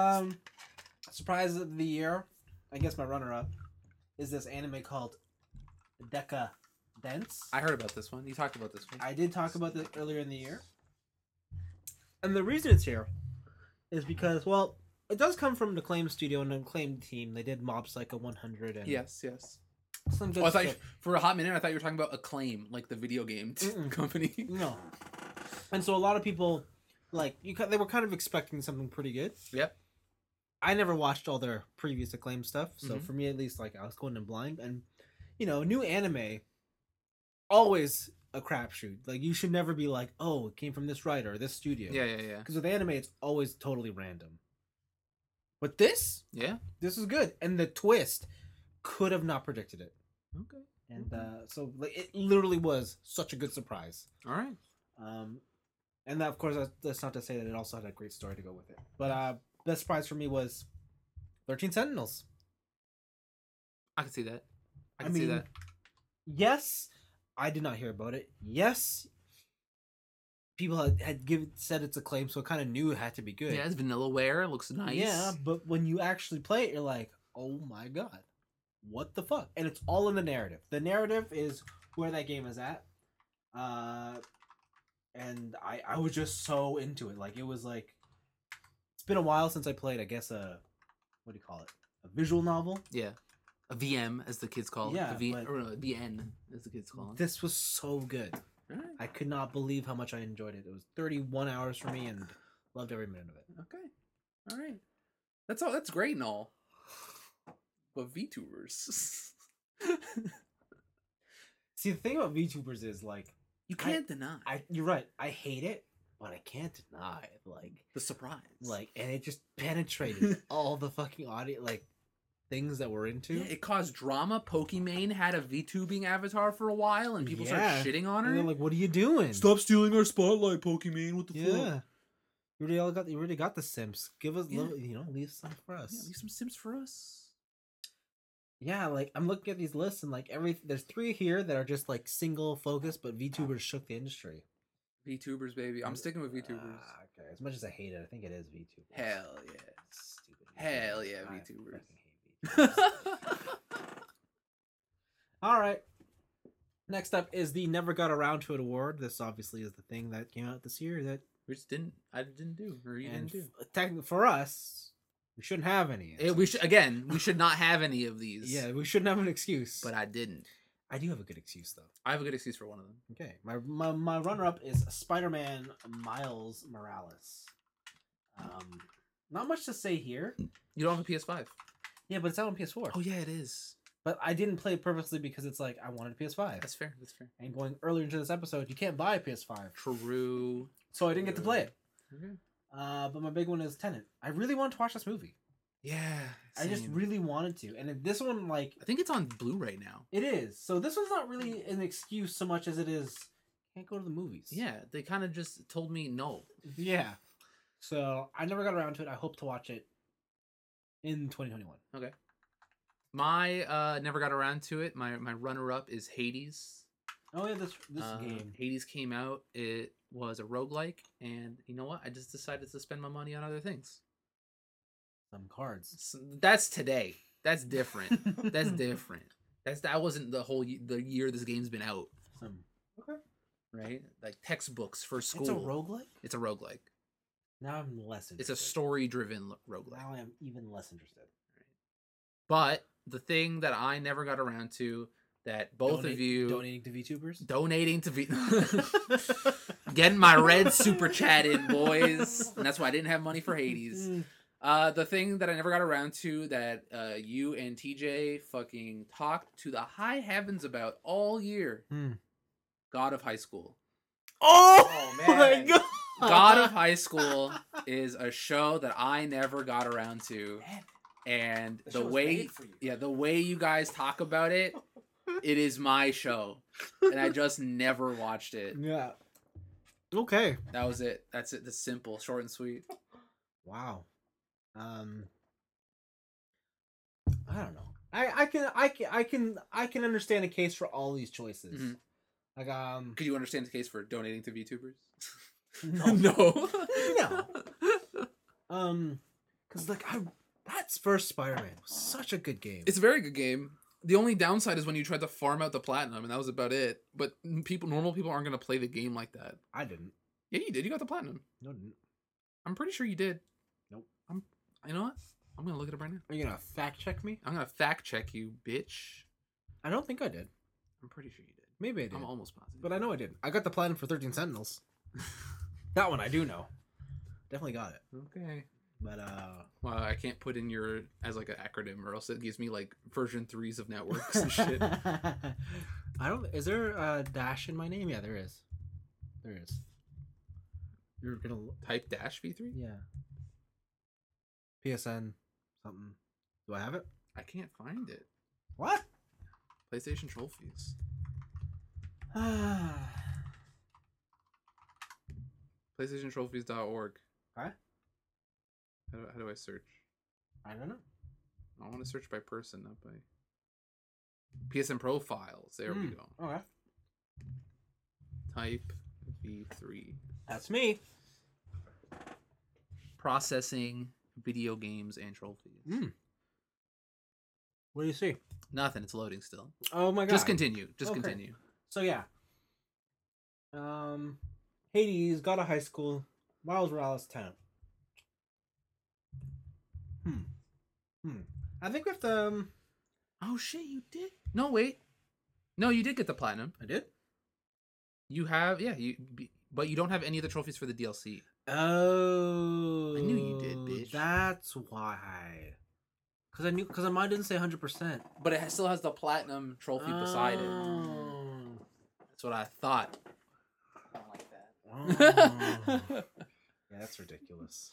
Surprise of the year. I guess my runner-up is this anime called Decadence. I heard about this one. You talked about this one. I did talk about this earlier in the year. And the reason it's here is because, well, it does come from the Acclaim studio and the Acclaim team. They did Mob Psycho 100 and Yes. some good Oh, I thought stuff. for a hot minute I thought you were talking about Acclaim, like the video game company. No. And so a lot of people, like, they were kind of expecting something pretty good. Yep. I never watched all their previous Acclaim stuff, so Mhm. for me at least, like, I was going in blind. And, new anime, always a crapshoot. Like, you should never be like, oh, it came from this writer or this studio. Yeah. Because with anime, it's always totally random. But this is good. And the twist, could have not predicted it. Okay. And so like, it literally was such a good surprise. All right. And that, of course, that's not to say that it also had a great story to go with it. But best surprise for me was 13 Sentinels. I can see that. I I can see mean, that. Yes, I did not hear about it. Yes, people had said it's Acclaim, so I kind of knew it had to be good. Yeah, it's Vanillaware. It looks nice. Yeah, but when you actually play it, you're like, oh my god, what the fuck? And it's all in the narrative. The narrative is where that game is at. And I was just so into it. Like, it was like, it's been a while since I played, I guess, what do you call it? A visual novel? Yeah. A VM, as the kids call it. Yeah, Or no, VN, as the kids call it. This was so good. All right. I could not believe how much I enjoyed it. It was 31 hours for me and loved every minute of it. Okay. All right. That's great and all. But VTubers. See, the thing about VTubers is, like, You can't deny you're right. I hate it, but I can't deny it. the surprise. And it just penetrated all the fucking audio, like, things that we're into. Yeah, it caused drama. Pokimane had a VTubing avatar for a while, and people started shitting on her. And they're like, "What are you doing? Stop stealing our spotlight, Pokimane! What the Yeah, fuck?" you already got the Sims. Give us, leave some for us. Yeah, leave some Sims for us. Yeah, like, I'm looking at these lists and, like, there's 3 here that are just, like, single focus, but VTubers shook the industry. VTubers, baby. I'm sticking with VTubers. Okay, as much as I hate it, I think it is VTubers. Hell yeah. Stupid. Hell yeah, I VTubers. fucking hate VTubers. All right. Next up is the Never Got Around to It award. This obviously is the thing that came out this year that I didn't do, or you didn't do. Technically, for us, we shouldn't have any. We should not have any of these. Yeah, we shouldn't have an excuse. But I didn't. I do have a good excuse though. I have a good excuse for one of them. Okay, my runner up is Spider-Man Miles Morales. Not much to say here. You don't have a PS5. Yeah, but it's out on PS4. Oh yeah, it is. But I didn't play it purposely because it's like I wanted a PS5. That's fair. And going earlier into this episode, you can't buy a PS5. True. So I didn't get to play it. Okay. But my big one is Tenet. I really wanted to watch this movie. Yeah. I just same. really wanted to. And this one, like, I think it's on Blu-ray now. it is. So this one's not really an excuse so much as it is can't go to the movies. Yeah, they kind of just told me no. Yeah. So I never got around to it. I hope to watch it in 2021. Okay. My never got around to it. My runner-up is Hades. Oh yeah, this game. Hades came out. It was a roguelike, and you know what? I just decided to spend my money on other things. Some cards. So that's today. That's different. That's different. That wasn't the year this game's been out. Okay. Right? Like textbooks for school. It's a roguelike? It's a roguelike. Now I'm less interested. It's a story-driven roguelike. Now I am even less interested. But the thing that I never got around to, that both of you donating to VTubers, donating to getting my red super chat in, boys, and that's why I didn't have money for Hades. The thing that I never got around to that you and TJ fucking talked to the high heavens about all year, God of High School. Oh man. my god! God of High School is a show that I never got around to. And the way you guys talk about it, it is my show, and I just never watched it. Yeah. Okay. That was it. That's it. That's simple, short and sweet. Wow. I don't know. I can understand a case for all these choices. Mhm. Like Could you understand the case for donating to VTubers? no. No. Because like that first Spider-Man was such a good game. It's a very good game. The only downside is when you tried to farm out the platinum, and that was about it. But normal people aren't going to play the game like that. I didn't. Yeah, you did. You got the platinum. No, I didn't. I'm pretty sure you did. Nope. You know what? I'm going to look it up right now. Are you gonna fact check me? I'm going to fact check you, bitch. I don't think I did. I'm pretty sure you did. Maybe I did. I'm almost positive. But I know I didn't. I got the platinum for 13 Sentinels. That one I do know. Definitely got it. Okay. But Well, I can't put in your as like an acronym, or else it gives me like version 3s of networks and shit. I don't. Is there a dash in my name? Yeah, there is. There is. You're gonna Type dash v3. yeah. PSN something. Do I have it? I can't find it. What? PlayStation trophies. PlayStationtrophies.org. Huh? How do I search? I don't know. I want to search by person, not by PSN profiles. There we go. Okay. Type v3. That's me. Processing video games and trophies. What do you see? Nothing. It's loading still. Oh my god. Just continue. Just Okay. continue. So yeah. Hades, God of High School, Miles Morales 10. I think we have to. Oh shit! You did? No, wait. No, you did get the platinum. I did. You have, yeah. But you don't have any of the trophies for the DLC. Oh, I knew you did, bitch. That's why. Because mine didn't say 100%. But it still has the platinum trophy beside it. That's what I thought. I don't like that. Yeah, that's ridiculous.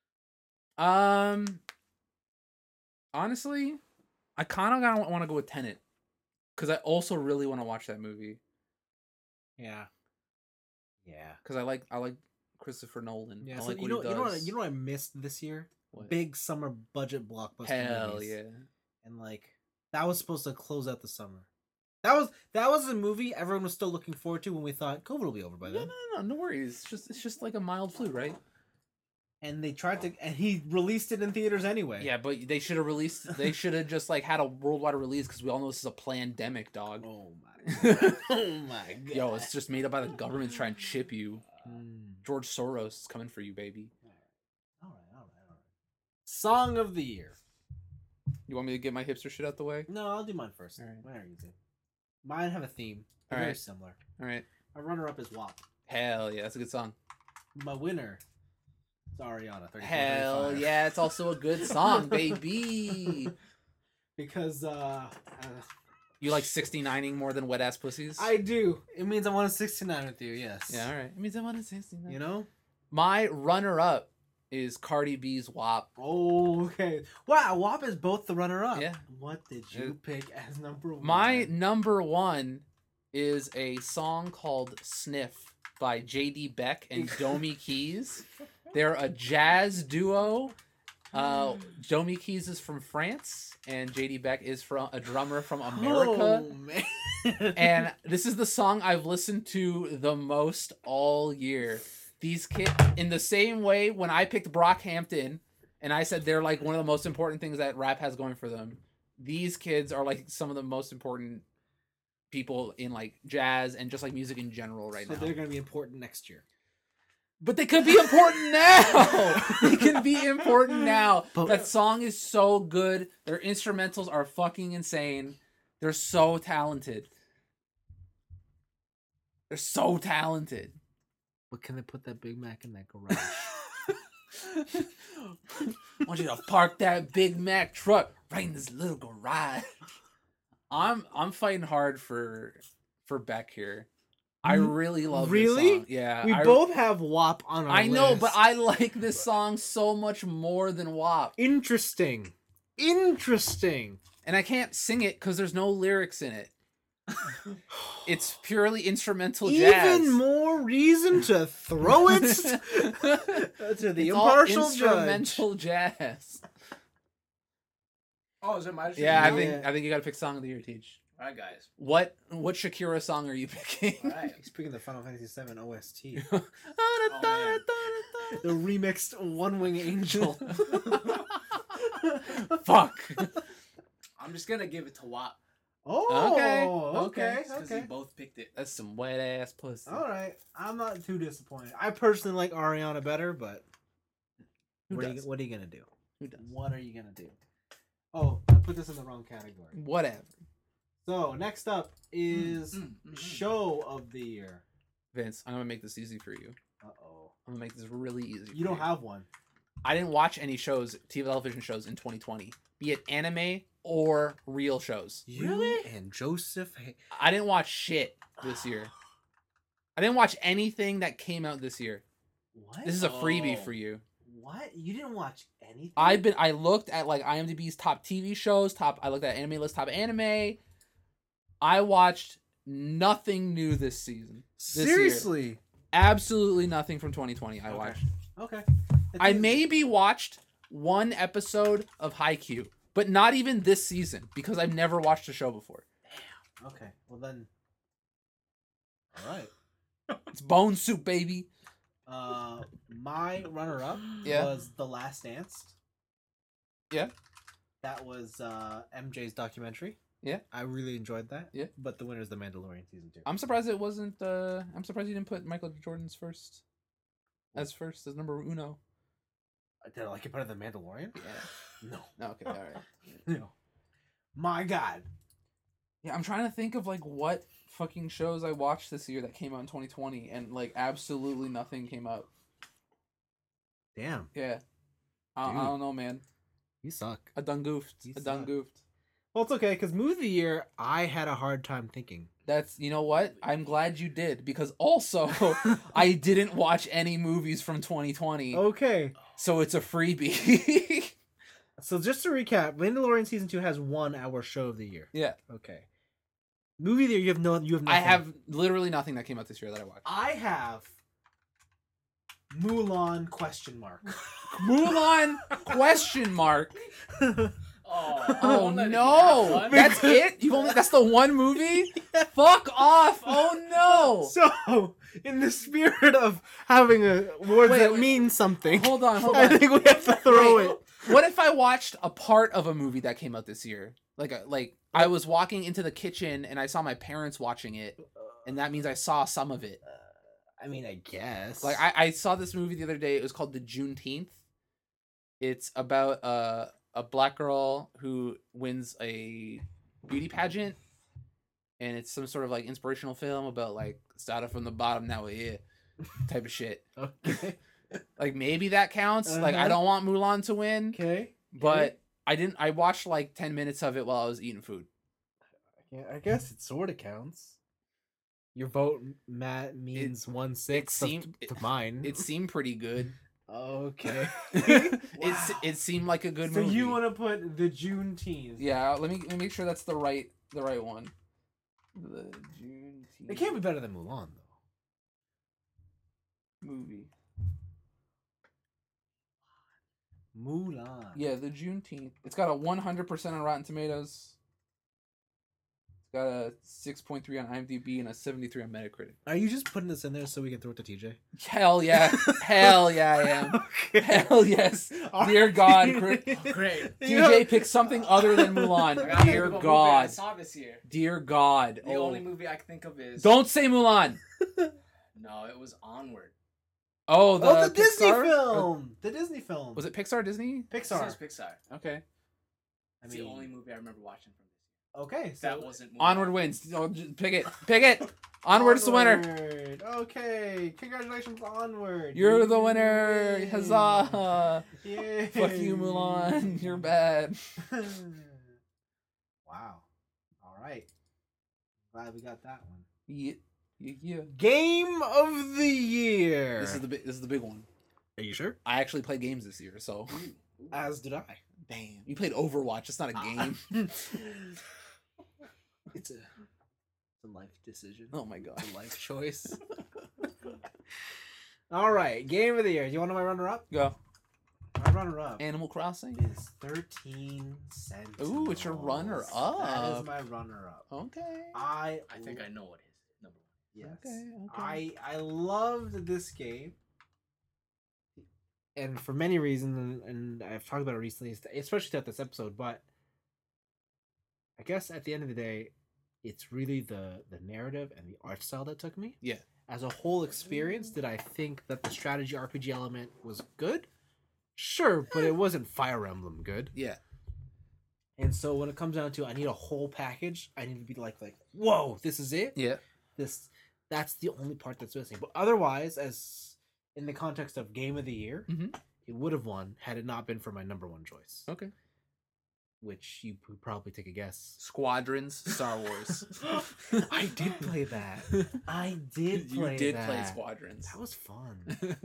Honestly, I kind of want to go with Tenet, because I also really want to watch that movie. Yeah. Yeah. Because I like Christopher Nolan. Yeah. I So like you know what he does. what I missed this year? What? Big summer budget blockbuster Hell movies. yeah. And like that was supposed to close out the summer. That was a movie everyone was still looking forward to when we thought COVID will be over by then. No worries. It's just like a mild flu, right? And they tried to, and he released it in theaters anyway. Yeah, but they should have released. They should have just like had a worldwide release, because we all know this is a pandemic, dog. Oh my god. Oh my god. Yo, it's just made up by the government to try and chip you. Mm. George Soros is coming for you, baby. All right. Song of the year. You want me to get my hipster shit out the way? No, I'll do mine first. All right. Mine are easy. Mine have a theme. All Very right. similar. All right. My runner-up is WAP. Hell yeah, that's a good song. My winner is Ariana. 34, Hell 35. yeah, it's also a good song, baby. Because You like 69ing more than wet ass pussies? I do. It means I want a 69 with you. Yes. Yeah, all right. It means I want to 69. You know. My runner-up is Cardi B's WAP. Oh, okay. Wow, WAP is both the runner-up. Yeah. What did you pick as number one? My number one is a song called Sniff by JD Beck and Domi Keys. They're a jazz duo. Domi Keys is from France, and JD Beck is from a drummer from America. Oh, man. And this is the song I've listened to the most all year. These kids, in the same way when I picked Brockhampton, and I said they're like one of the most important things that rap has going for them. These kids are like some of the most important people in like jazz and just like music in general right So now. they're gonna be important next year. But they could be important now. They can be important now. But- That song is so good. Their instrumentals are fucking insane. They're so talented. They're so talented. But can they put that Big Mac in that garage? I want you to park that Big Mac truck right in this little garage. I'm fighting hard for Beck here. I really love Really? this song. Yeah. We both have WAP on our I know, list. but I like this song so much more than WAP. Interesting. And I can't sing it because there's no lyrics in it. It's purely instrumental jazz. Even more reason to throw it to the It's all impartial judge. instrumental jazz. Oh, is it my turn? Yeah, I Yeah. think you gotta pick song of the year, Teach. All right, guys. What Shakira song are you picking? All right. He's picking the Final Fantasy VII OST. man. The remixed One Wing Angel. Fuck. I'm just gonna give it to WAP. Oh, Okay, okay, Because you okay. both picked it. That's some wet ass pussy. All right, I'm not too disappointed. I personally like Ariana better, but Who what does? are you gonna do? Who does? What are you gonna do? Oh, I put this in the wrong category. Whatever. So next up is Mm. show of the year. Vince, I'm gonna make this easy for you. Uh-oh. I'm gonna make this really easy. You don't have one. I didn't watch any shows, television shows in 2020, be it anime or real shows. You and Joseph. I didn't watch shit this year. I didn't watch anything that came out this year. What? This is a freebie Oh. for you. What? You didn't watch anything? I looked at like IMDb's top TV shows, I looked at anime list top anime. I watched nothing new this season. This year. Seriously. Absolutely nothing from 2020 I Okay. watched. Okay. I maybe watched one episode of Haikyuu, but not even this season because I've never watched the show before. Okay. Well then. All right. It's Bone Soup, baby. My runner-up Yeah. was The Last Dance. Yeah. That was MJ's documentary. Yeah. I really enjoyed that. Yeah. But the winner is The Mandalorian season 2. I'm surprised it wasn't. I'm surprised you didn't put Michael Jordan's first as number uno. Did I like it better than Mandalorian? Yeah. No. No, okay, all right. No. My God. Yeah, I'm trying to think of like what fucking shows I watched this year that came out in 2020, and like absolutely nothing came out. Damn. Yeah. I Dude. don't know, man. You suck. I done goofed. You I done suck. goofed. Well, it's okay because movie of the year, I had a hard time thinking. That's, you know what? I'm glad you did because also I didn't watch any movies from 2020, Okay. so it's a freebie. So just to recap, Mandalorian season 2 has 1 hour show of the year. Yeah. Okay. Movie of the year, you have nothing. I have literally nothing that came out this year that I watched. I have Mulan ? Mulan question mark. Oh, Oh don't let it be no. that one. That's it? That's the one movie? Fuck off. Oh no. So, in the spirit of having a words Wait, that wait. mean something, Hold on. I think we have to throw Wait. it. What if I watched a part of a movie that came out this year? Like I was walking into the kitchen and I saw my parents watching it, and that means I saw some of it. I mean, I guess. Like I saw this movie the other day. It was called The Juneteenth. It's about a black girl who wins a beauty pageant, and it's some sort of like inspirational film about like started from the bottom, now we're here type of shit. Okay. Like maybe that counts. Like I Uh-huh. don't want Mulan to win, Okay. but I didn't. I watched like 10 minutes of it while I was eating food. Yeah, I guess it sort of counts. Your vote, Matt, means 1/6 seemed- to mine. It seemed pretty good. Okay. It seemed like a good So movie. you want to put the Juneteenth? Yeah, let me make sure that's the right one. The Juneteenth It can't be better than Mulan, though. movie. Mulan. Yeah, the Juneteenth. It's got a 100% on Rotten Tomatoes. It's got a 6.3 on IMDb and a 73 on Metacritic. Are you just putting this in there so we can throw it to TJ? Hell yeah. Hell yeah, I am. Okay. Hell yes. Dear God, Great. TJ pick something other than I Mulan. gotta think Dear of a movie I God. saw this year. Dear God. The Oh. only movie I can think of is. Don't say Mulan. No, it was Onward. Oh, the Disney Pixar? film. The Disney film. Was it Pixar, Disney? Pixar? This is Pixar. Okay. It's the only movie I remember watching from this. Okay, so That wasn't. Mulan. Onward wins. Oh, pick it. Pick it. Onward's the winner. Onward. Okay, congratulations, Onward. You're the winner. Yay. Huzzah. Yay. Fuck you, Mulan. You're bad. Wow. All right. Glad we got that one. Yeah. Yeah. Game of the year. This is the big one. Are you sure? I actually played games this year, so As did I. damn. You played Overwatch. It's not a game. It's a life decision. Oh my god. It's a life choice. All right, game of the year. Do you want to know my runner-up? Go. My runner-up Animal Crossing. is 13 cents. Ooh, it's your runner-up. That is my runner-up. Okay. I think I know what his number one. Yes. Okay. I loved this game. And for many reasons, and I've talked about it recently, especially throughout this episode, but I guess at the end of the day, it's really the narrative and the art style that took me. Yeah. As a whole experience, did I think that the strategy RPG element was good? Sure, but it wasn't Fire Emblem good. Yeah. And so when it comes down to I need a whole package, I need to be like whoa, this is it? Yeah. That's the only part that's missing. But otherwise, as in the context of Game of the Year, it would have won had it not been for my number one choice. Okay. Which you could probably take a guess. Squadrons, Star Wars. I did play that. I did play You did that. play Squadrons. That was fun.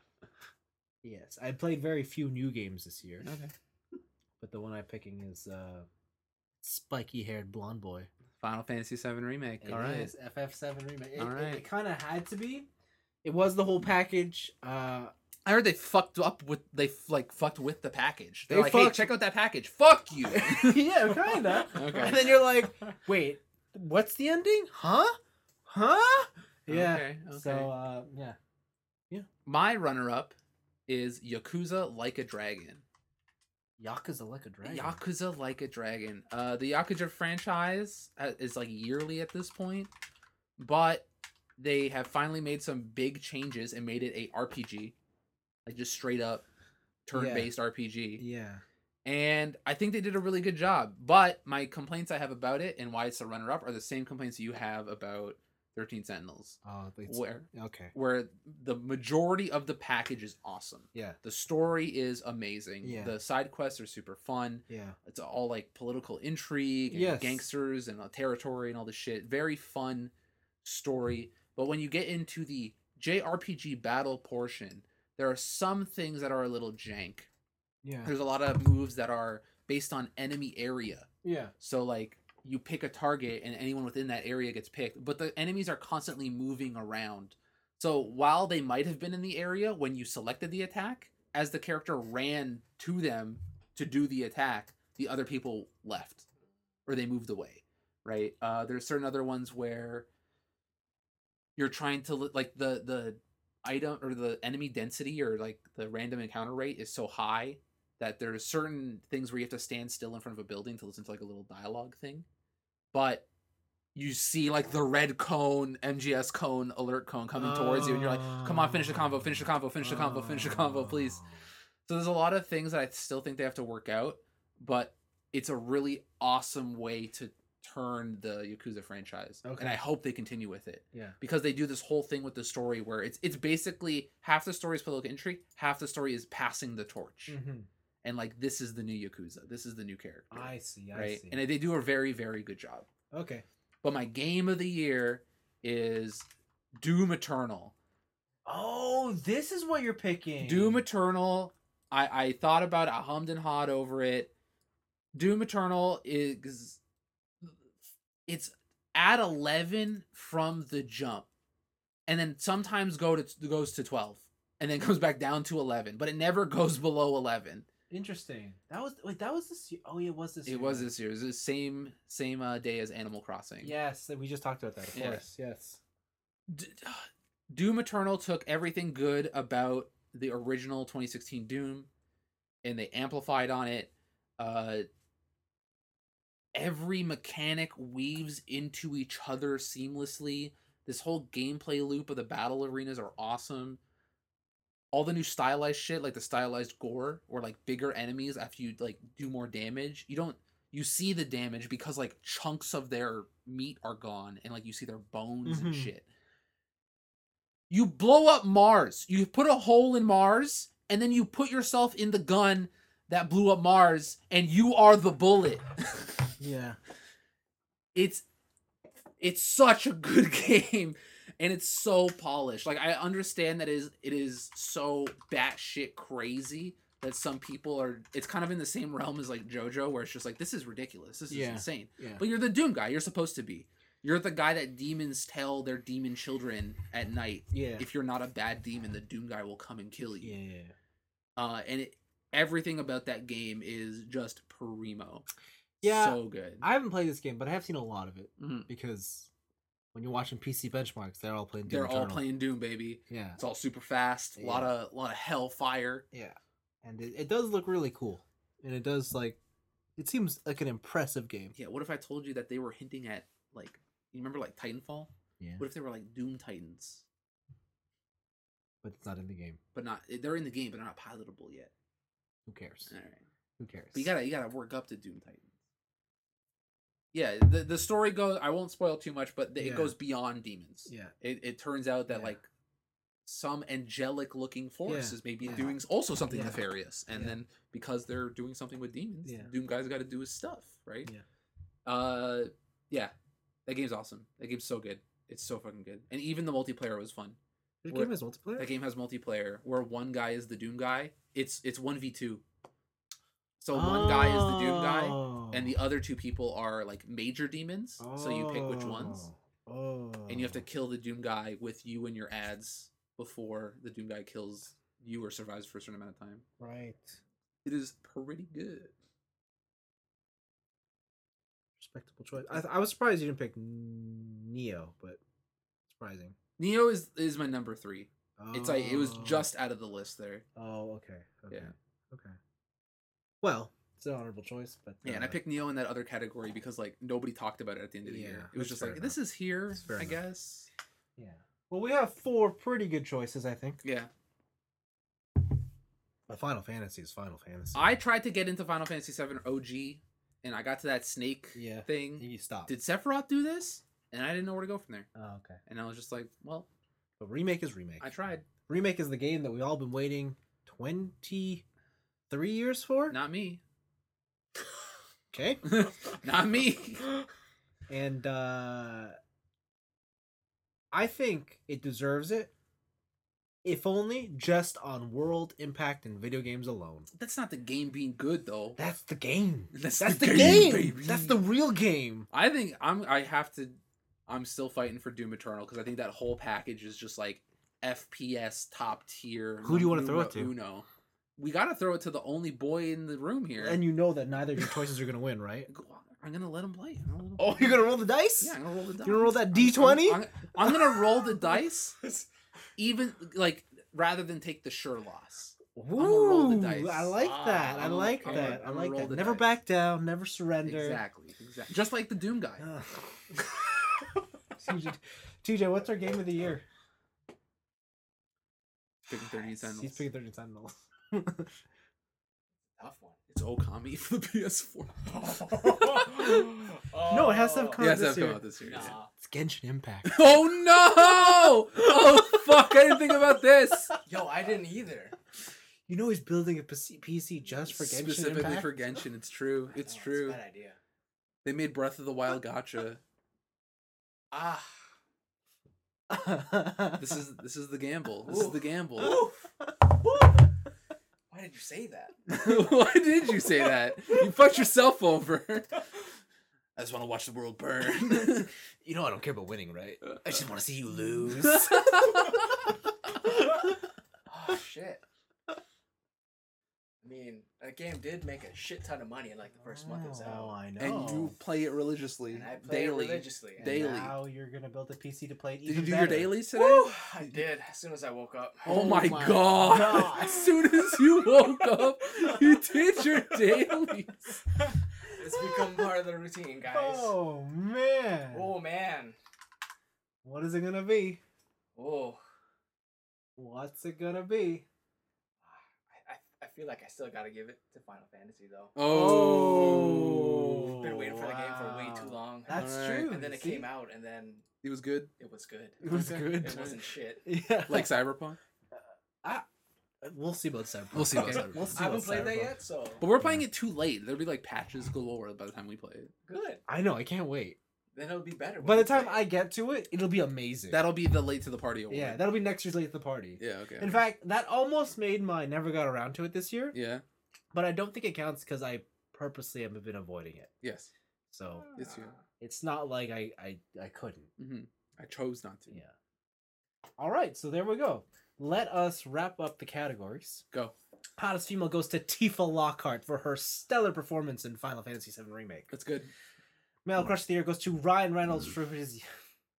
Yes, I played very few new games this year. Okay. But the one I'm picking is spiky-haired blonde boy. Final Fantasy VII Remake. It All right. is FF7 remake. All right. It kind of had to be. It was the whole package. I heard they fucked with the package. They're They like, hey, fucked- check out that package. Fuck you. Yeah, kind of. Okay. And then you're like, wait, what's the ending? Huh? Yeah. Okay. So, yeah. My runner-up is Yakuza Like a Dragon. Yakuza Like a Dragon. Yakuza Like a Dragon. The Yakuza franchise is like yearly at this point, but they have finally made some big changes and made it a RPG, like just straight up turn-based RPG. Yeah. And I think they did a really good job. But my complaints I have about it and why it's the runner-up are the same complaints you have about 13 Sentinels. Where the majority of the package is awesome. Yeah. The story is amazing. Yeah. The side quests are super fun. Yeah. It's all like political intrigue and Yes. gangsters and territory and all this shit. Very fun story. But when you get into the JRPG battle portion, there are some things that are a little jank. Yeah. There's a lot of moves that are based on enemy area. Yeah. So like you pick a target and anyone within that area gets picked, but the enemies are constantly moving around. So while they might have been in the area when you selected the attack, as the character ran to them to do the attack, the other people left or they moved away, right? There's certain other ones where you're trying to like the item or the enemy density or like the random encounter rate is so high that there's certain things where you have to stand still in front of a building to listen to like a little dialogue thing. But you see like the red cone, MGS cone, alert cone coming towards you, and you're like, come on, finish the combo, finish the combo, finish the combo, finish the combo, please. So there's a lot of things that I still think they have to work out, but it's a really awesome way to turn the Yakuza franchise. Okay. And I hope they continue with it. Yeah. Because they do this whole thing with the story where it's basically half the story is political intrigue, half the story is passing the torch. Mm-hmm. And like this is the new Yakuza. This is the new character. I see. Right? And they do a very, very good job. Okay. But my game of the year is Doom Eternal. Oh, this is what you're picking. Doom Eternal. I thought about it, I hummed and hawed over it. Doom Eternal is it's at 11 from the jump. And then sometimes goes to 12. And then goes back down to 11. But it never goes below 11. Interesting. That was this year. Oh, yeah, it was this year. It was this year. It was the same day as Animal Crossing. Yes, we just talked about that. Of course. Yes. Doom Eternal took everything good about the original 2016 Doom, and they amplified on it. Every mechanic weaves into each other seamlessly. This whole gameplay loop of the battle arenas are awesome. All the new stylized shit, like the stylized gore or like bigger enemies after you like do more damage, you see the damage because like chunks of their meat are gone and like you see their bones and shit. You blow up Mars. You put a hole in Mars and then you put yourself in the gun that blew up Mars and you are the bullet. Yeah. It's such a good game. And it's so polished. Like, I understand that it is so batshit crazy that some people are... It's kind of in the same realm as, like, JoJo, where it's just like, this is ridiculous. This is insane. Yeah. But you're the Doom guy. You're supposed to be. You're the guy that demons tell their demon children at night. Yeah. If you're not a bad demon, the Doom guy will come and kill you. Yeah. And everything about that game is just primo. Yeah. So good. I haven't played this game, but I have seen a lot of it. Because... when you're watching PC benchmarks, they're all playing Doom. They're all playing Doom, baby. Yeah. It's all super fast. A lot of hellfire. Yeah. And it does look really cool. And it does like It seems like an impressive game. Yeah, what if I told you that they were hinting at, like, you remember, like, Titanfall? Yeah. What if they were, like, Doom Titans? But it's not in the game. But not, they're in the game, but they're not pilotable yet. Who cares? All right. Who cares? But you gotta work up to Doom Titans. Yeah, the story goes, I won't spoil too much, but it goes beyond demons. Yeah. It turns out that, like, some angelic looking force Yeah. is maybe doing also something Yeah. nefarious, and then because they're doing something with demons, Yeah. Doom guy's got to do his stuff, right? Yeah. Yeah, that game's awesome. That game's so good. It's so fucking good, and even the multiplayer was fun. The game has multiplayer? That game has multiplayer where one guy is the Doom guy. It's 1v2. So one guy is the Doom guy, and the other two people are like major demons. So you pick which ones, and you have to kill the Doom guy with you and your ads before the Doom guy kills you or survives for a certain amount of time. Right. It is pretty good. Respectable choice. I was surprised you didn't pick Neo, but surprising. Neo is my number 3. It's like it was just out of the list there. Oh, okay. Okay. Yeah. Okay. Well, it's an honorable choice, but Yeah, and I picked Neo in that other category because like nobody talked about it at the end of the year. It was that's just fair like enough. this is here, That's fair I enough. guess. Yeah. Well, we have 4 pretty good choices, I think. Yeah. But Final Fantasy is Final Fantasy. I tried to get into Final Fantasy VII OG, and I got to that snake thing. You stopped. Did Sephiroth do this? And I didn't know where to go from there. Oh, okay. And I was just like, well, But remake is remake. I tried. Remake is the game that we all been waiting 23 years for. Not me. Okay. Not me. And I think it deserves it. If only just on world impact and video games alone. That's not the game being good though. That's the game. That's That's the the game, game. baby. That's the real game. I think I'm still fighting for Doom Eternal because I think that whole package is just like FPS top tier. Who do you wanna throw it to? Uno. We gotta throw it to the only boy in the room here. And you know that neither of your choices are gonna win, right? I'm gonna let him play. Oh, you're gonna roll the dice? Yeah, I'm gonna roll the dice. You're gonna roll that D20? I'm gonna roll the dice, even like rather than take the sure loss. Ooh, roll the dice. I like that. I I'm like gonna- that. I'm I gonna like roll that. the Never dice. back down. Never surrender. Exactly. Just like the Doom guy. TJ, what's our game of the year? Picking 30 Sentinels. He's picking 30 Sentinels. Tough one. It's Okami for the PS4. No, it has to have come Yes, out I've this year. come out this year. Nah. yeah. It's Genshin Impact. Oh no! Oh fuck! I didn't think about this. Yo, I didn't either. You know he's building a PC just for Genshin Specifically Impact? for Genshin. It's true. It's No, true. It's a bad idea. They made Breath of the Wild gotcha. Ah. This is the gamble. This is the gamble. Ooh. Why did you say that? Why did you say that? You fucked yourself over. I just want to watch the world burn. You know I don't care about winning, right? I just want to see you lose. Oh shit. I mean, that game did make a shit ton of money in like the first month it was Oh, out. I know. And you play it religiously. And I played daily. it religiously. And Daily. Now you're gonna build a PC to play it Did even you do your better. dailies today? Woo! I did as soon as I woke up. Oh my my god. God. As soon as you woke up, you did your dailies. It's become part of the routine, guys. Oh man. Oh man. What is it gonna be? Oh. What's it gonna be? I feel like I still gotta give it to Final Fantasy though. Oh. Been waiting for the game for way too long. That's Alright. true. And then it See? came out, and then It was good. it was good. It was Okay. good. It wasn't shit. Yeah. Like Cyberpunk. We'll see about Cyberpunk. We'll see about okay? Cyberpunk. We'll see I haven't about played that Cyberpunk. yet, so But we're playing it too late. There'll be like patches galore by the time we play it. good. I know. I can't wait. Then it'll be better. By the time I get to it, it'll be amazing. That'll be the late to the party award. yeah, that'll be next year's Late to the Party. Yeah, okay. In fact, that almost made my never got around to it this year, Yeah. but I don't think it counts because I purposely have been avoiding it. Yes. So It's you. it's not like I couldn't. Mm-hmm. I chose not to. Yeah. All right, so there we go. Let us wrap up the categories. Go. Hottest female goes to Tifa Lockhart for her stellar performance in Final Fantasy VII Remake. That's good. Male crush of the year goes to Ryan Reynolds for his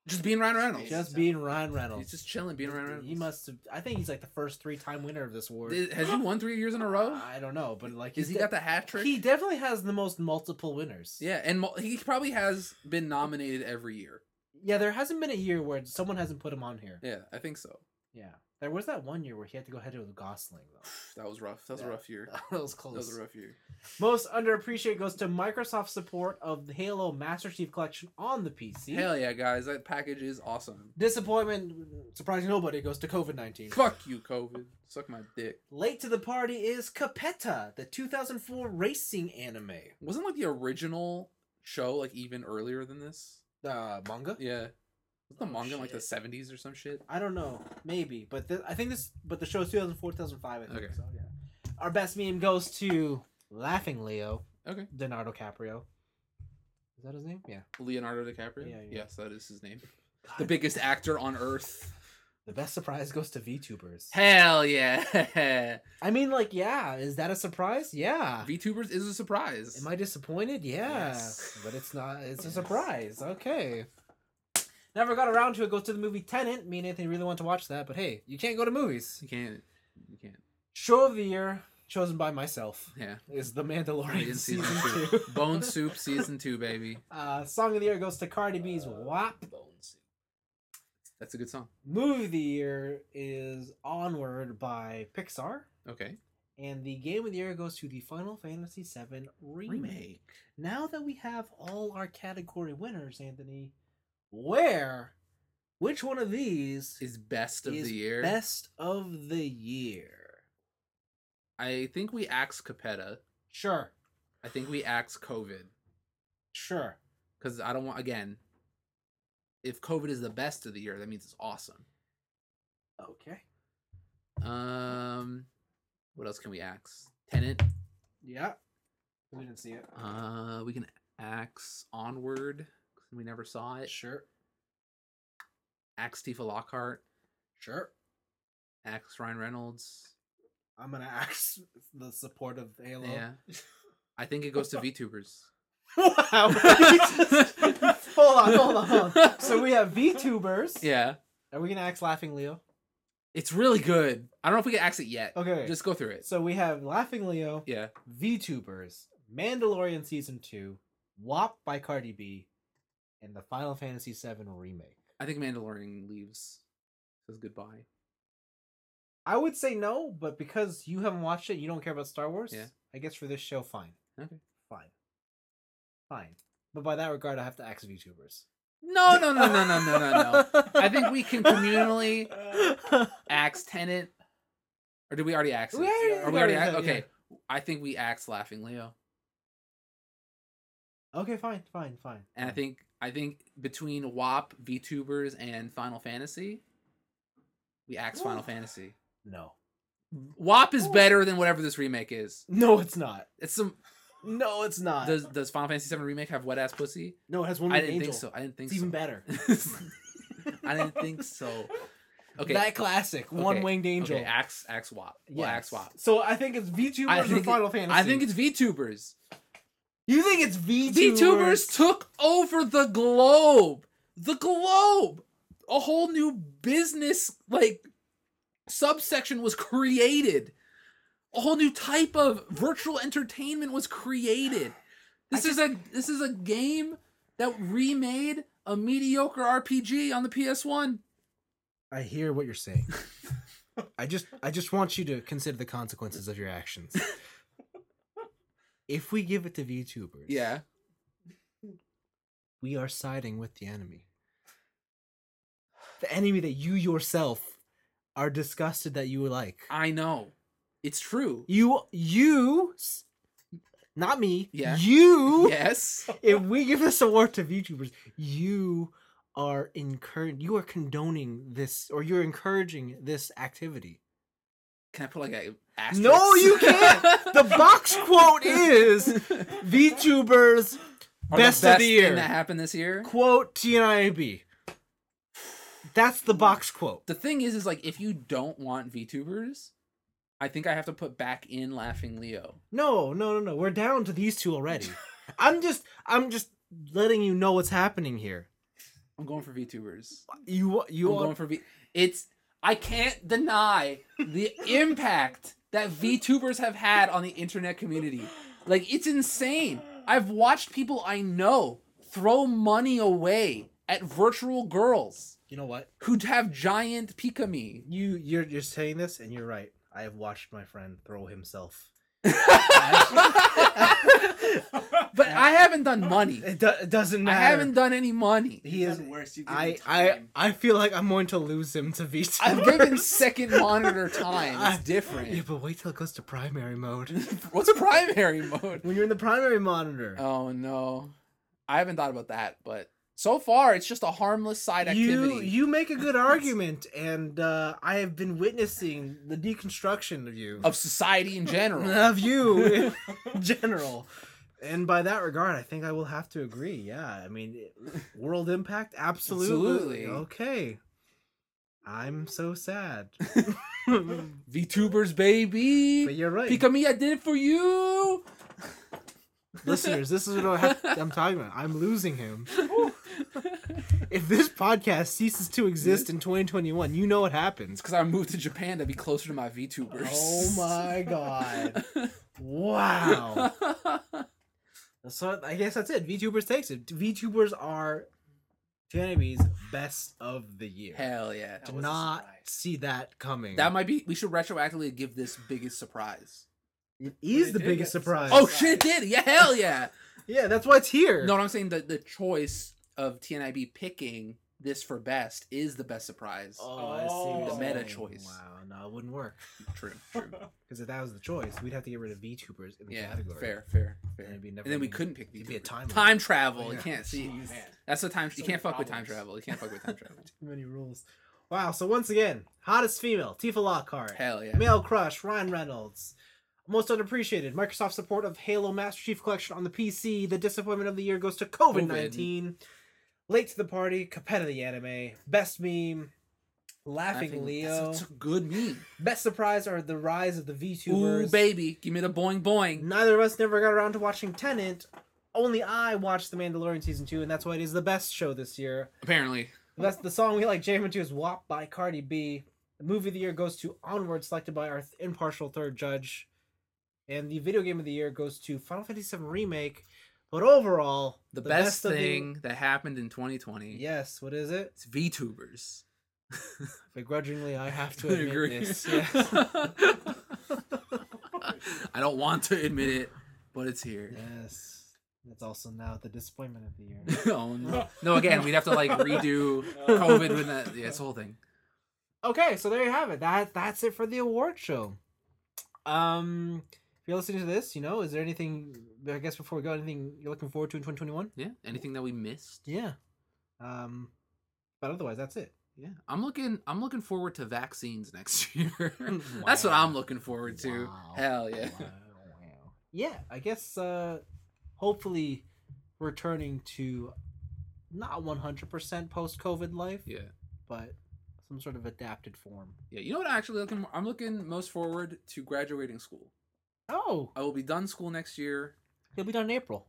Just being Ryan Reynolds. Just being Ryan Reynolds. He's just chilling, being Ryan Reynolds. He must have. I think he's like the first 3-time winner of this award. Has he won 3 years in a row? I don't know, but like, Has he got the hat trick? He definitely has the most multiple winners. Yeah, and he probably has been nominated every year. Yeah, there hasn't been a year where someone hasn't put him on here. Yeah, I think so. Yeah. There was that one year where he had to go head to with Gosling, though. That was rough. That was a rough year. That was close. That was a rough year. Most underappreciated goes to Microsoft's support of the Halo Master Chief Collection on the PC. Hell yeah, guys. That package is awesome. Disappointment, surprising nobody, goes to COVID-19. Fuck you, COVID. Suck my dick. Late to the party is Capetta, the 2004 racing anime. Wasn't like the original show like even earlier than this? Manga? Yeah. Was the manga in like the shit. 70s or some shit? I don't know. Maybe. But I think this... But the show is 2004, 2005, I think. Okay. So, yeah. Our best meme goes to Laughing Leo. Okay. Leonardo DiCaprio. Is that his name? Yeah. Leonardo DiCaprio? Yeah. Yes, that is his name. The biggest actor on earth. The best surprise goes to VTubers. Hell yeah. I mean, like, yeah. Is that a surprise? Yeah. VTubers is a surprise. Am I disappointed? Yeah. Yes. But it's not. It's a surprise. Okay. Never got around to it. Goes to the movie Tenet. Me and Anthony really want to watch that, but hey, you can't go to movies. You can't. You can't. Show of the year, chosen by myself, Yeah. is The Mandalorian In season 2. Bone Soup season 2, baby. Song of the year goes to Cardi B's WAP. Bone Soup. That's a good song. Movie of the year is Onward by Pixar. Okay. And the game of the year goes to the Final Fantasy VII Remake. Now that we have all our category winners, Anthony, which one of these Is best of is the year. best of the year? I think we axe Capetta. Sure. I think we axe COVID. Sure. Because I don't want, again, if COVID is the best of the year, that means it's awesome. Okay. What else can we axe? Tenet. Yeah. We didn't see it. We can axe Onward. We never saw it. Sure. Axe Tifa Lockhart. Sure. Axe Ryan Reynolds. I'm gonna ask the support of Halo. Yeah. I think it goes to VTubers. Wow. Hold on. So we have VTubers. Yeah. Are we gonna ask Laughing Leo? It's really good. I don't know if we can axe it yet. Okay. Just go through it. So we have Laughing Leo, Yeah. VTubers, Mandalorian Season 2, WAP by Cardi B, and the Final Fantasy VII Remake. I think Mandalorian leaves. Says goodbye. I would say no, but because you haven't watched it, you don't care about Star Wars. Yeah. I guess for this show, fine. Okay. Fine. But by that regard, I have to ask VTubers. No. I think we can communally axe Tenet. Or did we already axe it? We already had it, okay. I think we axe Laughing Leo. Okay, fine. And I think between WAP, VTubers, and Final Fantasy, we axe Final Fantasy. No. WAP is better than whatever this remake is. No, it's not. It's some. No, it's not. Does Final Fantasy VII remake have wet ass pussy? No, it has one I winged didn't angel. think so. I didn't think It's so. even better. I didn't think so. Okay. That classic, one winged angel. Okay, axe WAP. Well, Yes. axe WAP. So I think it's VTubers or Final Fantasy. I think it's VTubers. You think it's VTubers? VTubers took over the globe. The globe. A whole new business subsection was created. A whole new type of virtual entertainment was created. This is a game that remade a mediocre RPG on the PS1. I hear what you're saying. I just want you to consider the consequences of your actions. If we give it to VTubers, Yeah. we are siding with the enemy. The enemy that you yourself are disgusted that you like. I know. It's true. You, not me. Yeah. You. Yes. If we give this award to VTubers, you are condoning this, or you're encouraging this activity. Can I put like a asterisk? No, you can't. The box quote is VTubers Or best the of best the year. thing that happened this year. Quote TNIB. That's the box quote. The thing is like if you don't want VTubers, I think I have to put back in Laughing Leo. No. We're down to these two already. I'm just letting you know what's happening here. I'm going for VTubers. You I'm going for I can't deny the impact that VTubers have had on the internet community. Like, it's insane. I've watched people I know throw money away at virtual girls. You know what? Who'd have giant Pikami. You're saying this, and you're right. I have watched my friend throw himself. But I haven't done money. It doesn't matter. I haven't done any money. He is worse. You I feel like I'm going to lose him to VTuber. I've given second monitor time. It's different. Yeah, but wait till it goes to primary mode. What's primary mode? When you're in the primary monitor. Oh no, I haven't thought about that. But so far, it's just a harmless side activity. You make a good argument, and I have been witnessing the deconstruction of you, of society in general. of you in general. And by that regard, I think I will have to agree. Yeah, I mean, world impact, absolutely. Okay. I'm so sad. VTubers, baby. But you're right. Pikami, I did it for you. Listeners, this is what I'm talking about. I'm losing him. If this podcast ceases to exist in 2021, you know what happens. Because I moved to Japan to be closer to my VTubers. Oh my god. Wow. So I guess that's it. VTubers takes it. VTubers are TNAB's best of the year. Hell yeah. To not see that coming. That might be, we should retroactively give this biggest surprise. It is the biggest surprise. Oh shit, it did. Yeah, hell yeah. Yeah, that's why it's here. No, I'm saying the choice of TNIB picking this for best is the best surprise. Oh, I see. The meta choice. Wow, no, it wouldn't work. True. Because if that was the choice, we'd have to get rid of VTubers in the category. Fair. And then we couldn't pick it'd be a VTubers. time Time travel. Oh, yeah. You can't see. Man. That's the time. You So can't many fuck with time problems. travel. Too many rules. Wow, so once again, hottest female, Tifa Lockhart. Hell yeah. Male crush, Ryan Reynolds. Most unappreciated, Microsoft support of Halo Master Chief Collection on the PC. The disappointment of the year goes to COVID-19. Late to the party, Capetta the anime. Best meme, Laughing Leo. That's a good meme. Best surprise are the rise of the VTubers. Ooh, baby. Give me the boing boing. Neither of us never got around to watching Tenet. Only I watched The Mandalorian Season 2, and that's why it is the best show this year. Apparently. That's the song we like jamming to is WAP by Cardi B. The movie of the year goes to Onward, selected by our impartial third judge. And the video game of the year goes to Final Fantasy VII Remake. But overall, The best thing that happened in 2020. Yes, what is it? It's VTubers. Begrudgingly, I have to I admit agree. this. Yes. I don't want to admit it, but it's here. Yes. That's also now the disappointment of the year. Oh no. No, again, we'd have to like redo COVID with that. Yeah, it's the whole thing. Okay, so there you have it. That's it for the award show. If you're listening to this, is there anything, I guess before we go, anything you're looking forward to in 2021? Yeah. Anything that we missed? Yeah. But otherwise, that's it. Yeah. I'm looking forward to vaccines next year. That's what I'm looking forward to. Wow. Hell yeah. Wow. Yeah, I guess hopefully returning to not 100% post-COVID life, Yeah. but some sort of adapted form. Yeah. You know what? I'm looking most forward to graduating school. Oh, I will be done school next year. you'll be done in April.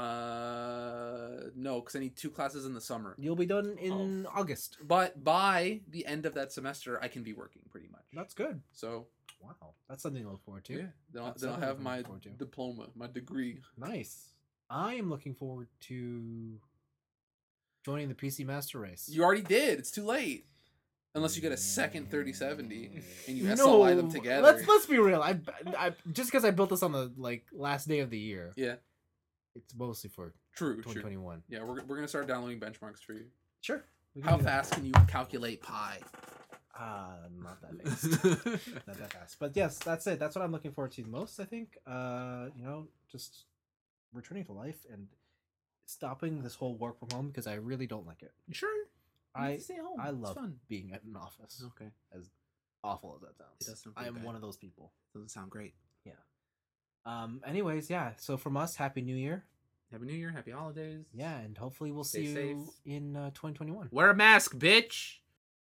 No, because I need 2 classes in the summer. You'll be done in August. But by the end of that semester, I can be working pretty much. That's good. So Wow, that's something to look forward to. yeah, then I'll That's have something to my look forward to. diploma, my degree. Nice. I am looking forward to joining the PC Master Race. You already did. It's too late. Unless you get a second 3070 and you SLI them together. Let's be real. I just because I built this on the last day of the year. Yeah. It's mostly for True. 2021. Yeah, we're gonna start downloading benchmarks for you. Sure. How fast can you calculate pi? Not that fast. Not that fast. But yes, that's it. That's what I'm looking forward to the most. I think. Just returning to life and stopping this whole work from home because I really don't like it. You sure? You I need to stay home. I It's love fun. being at an office. Okay. As awful as that sounds, It does sound I pretty am bad. one of those people. Doesn't sound great. Anyways, yeah. So from us, Happy New Year. Happy New Year. Happy holidays. Yeah, and hopefully we'll Stay see you safe. in 2021. Wear a mask, bitch.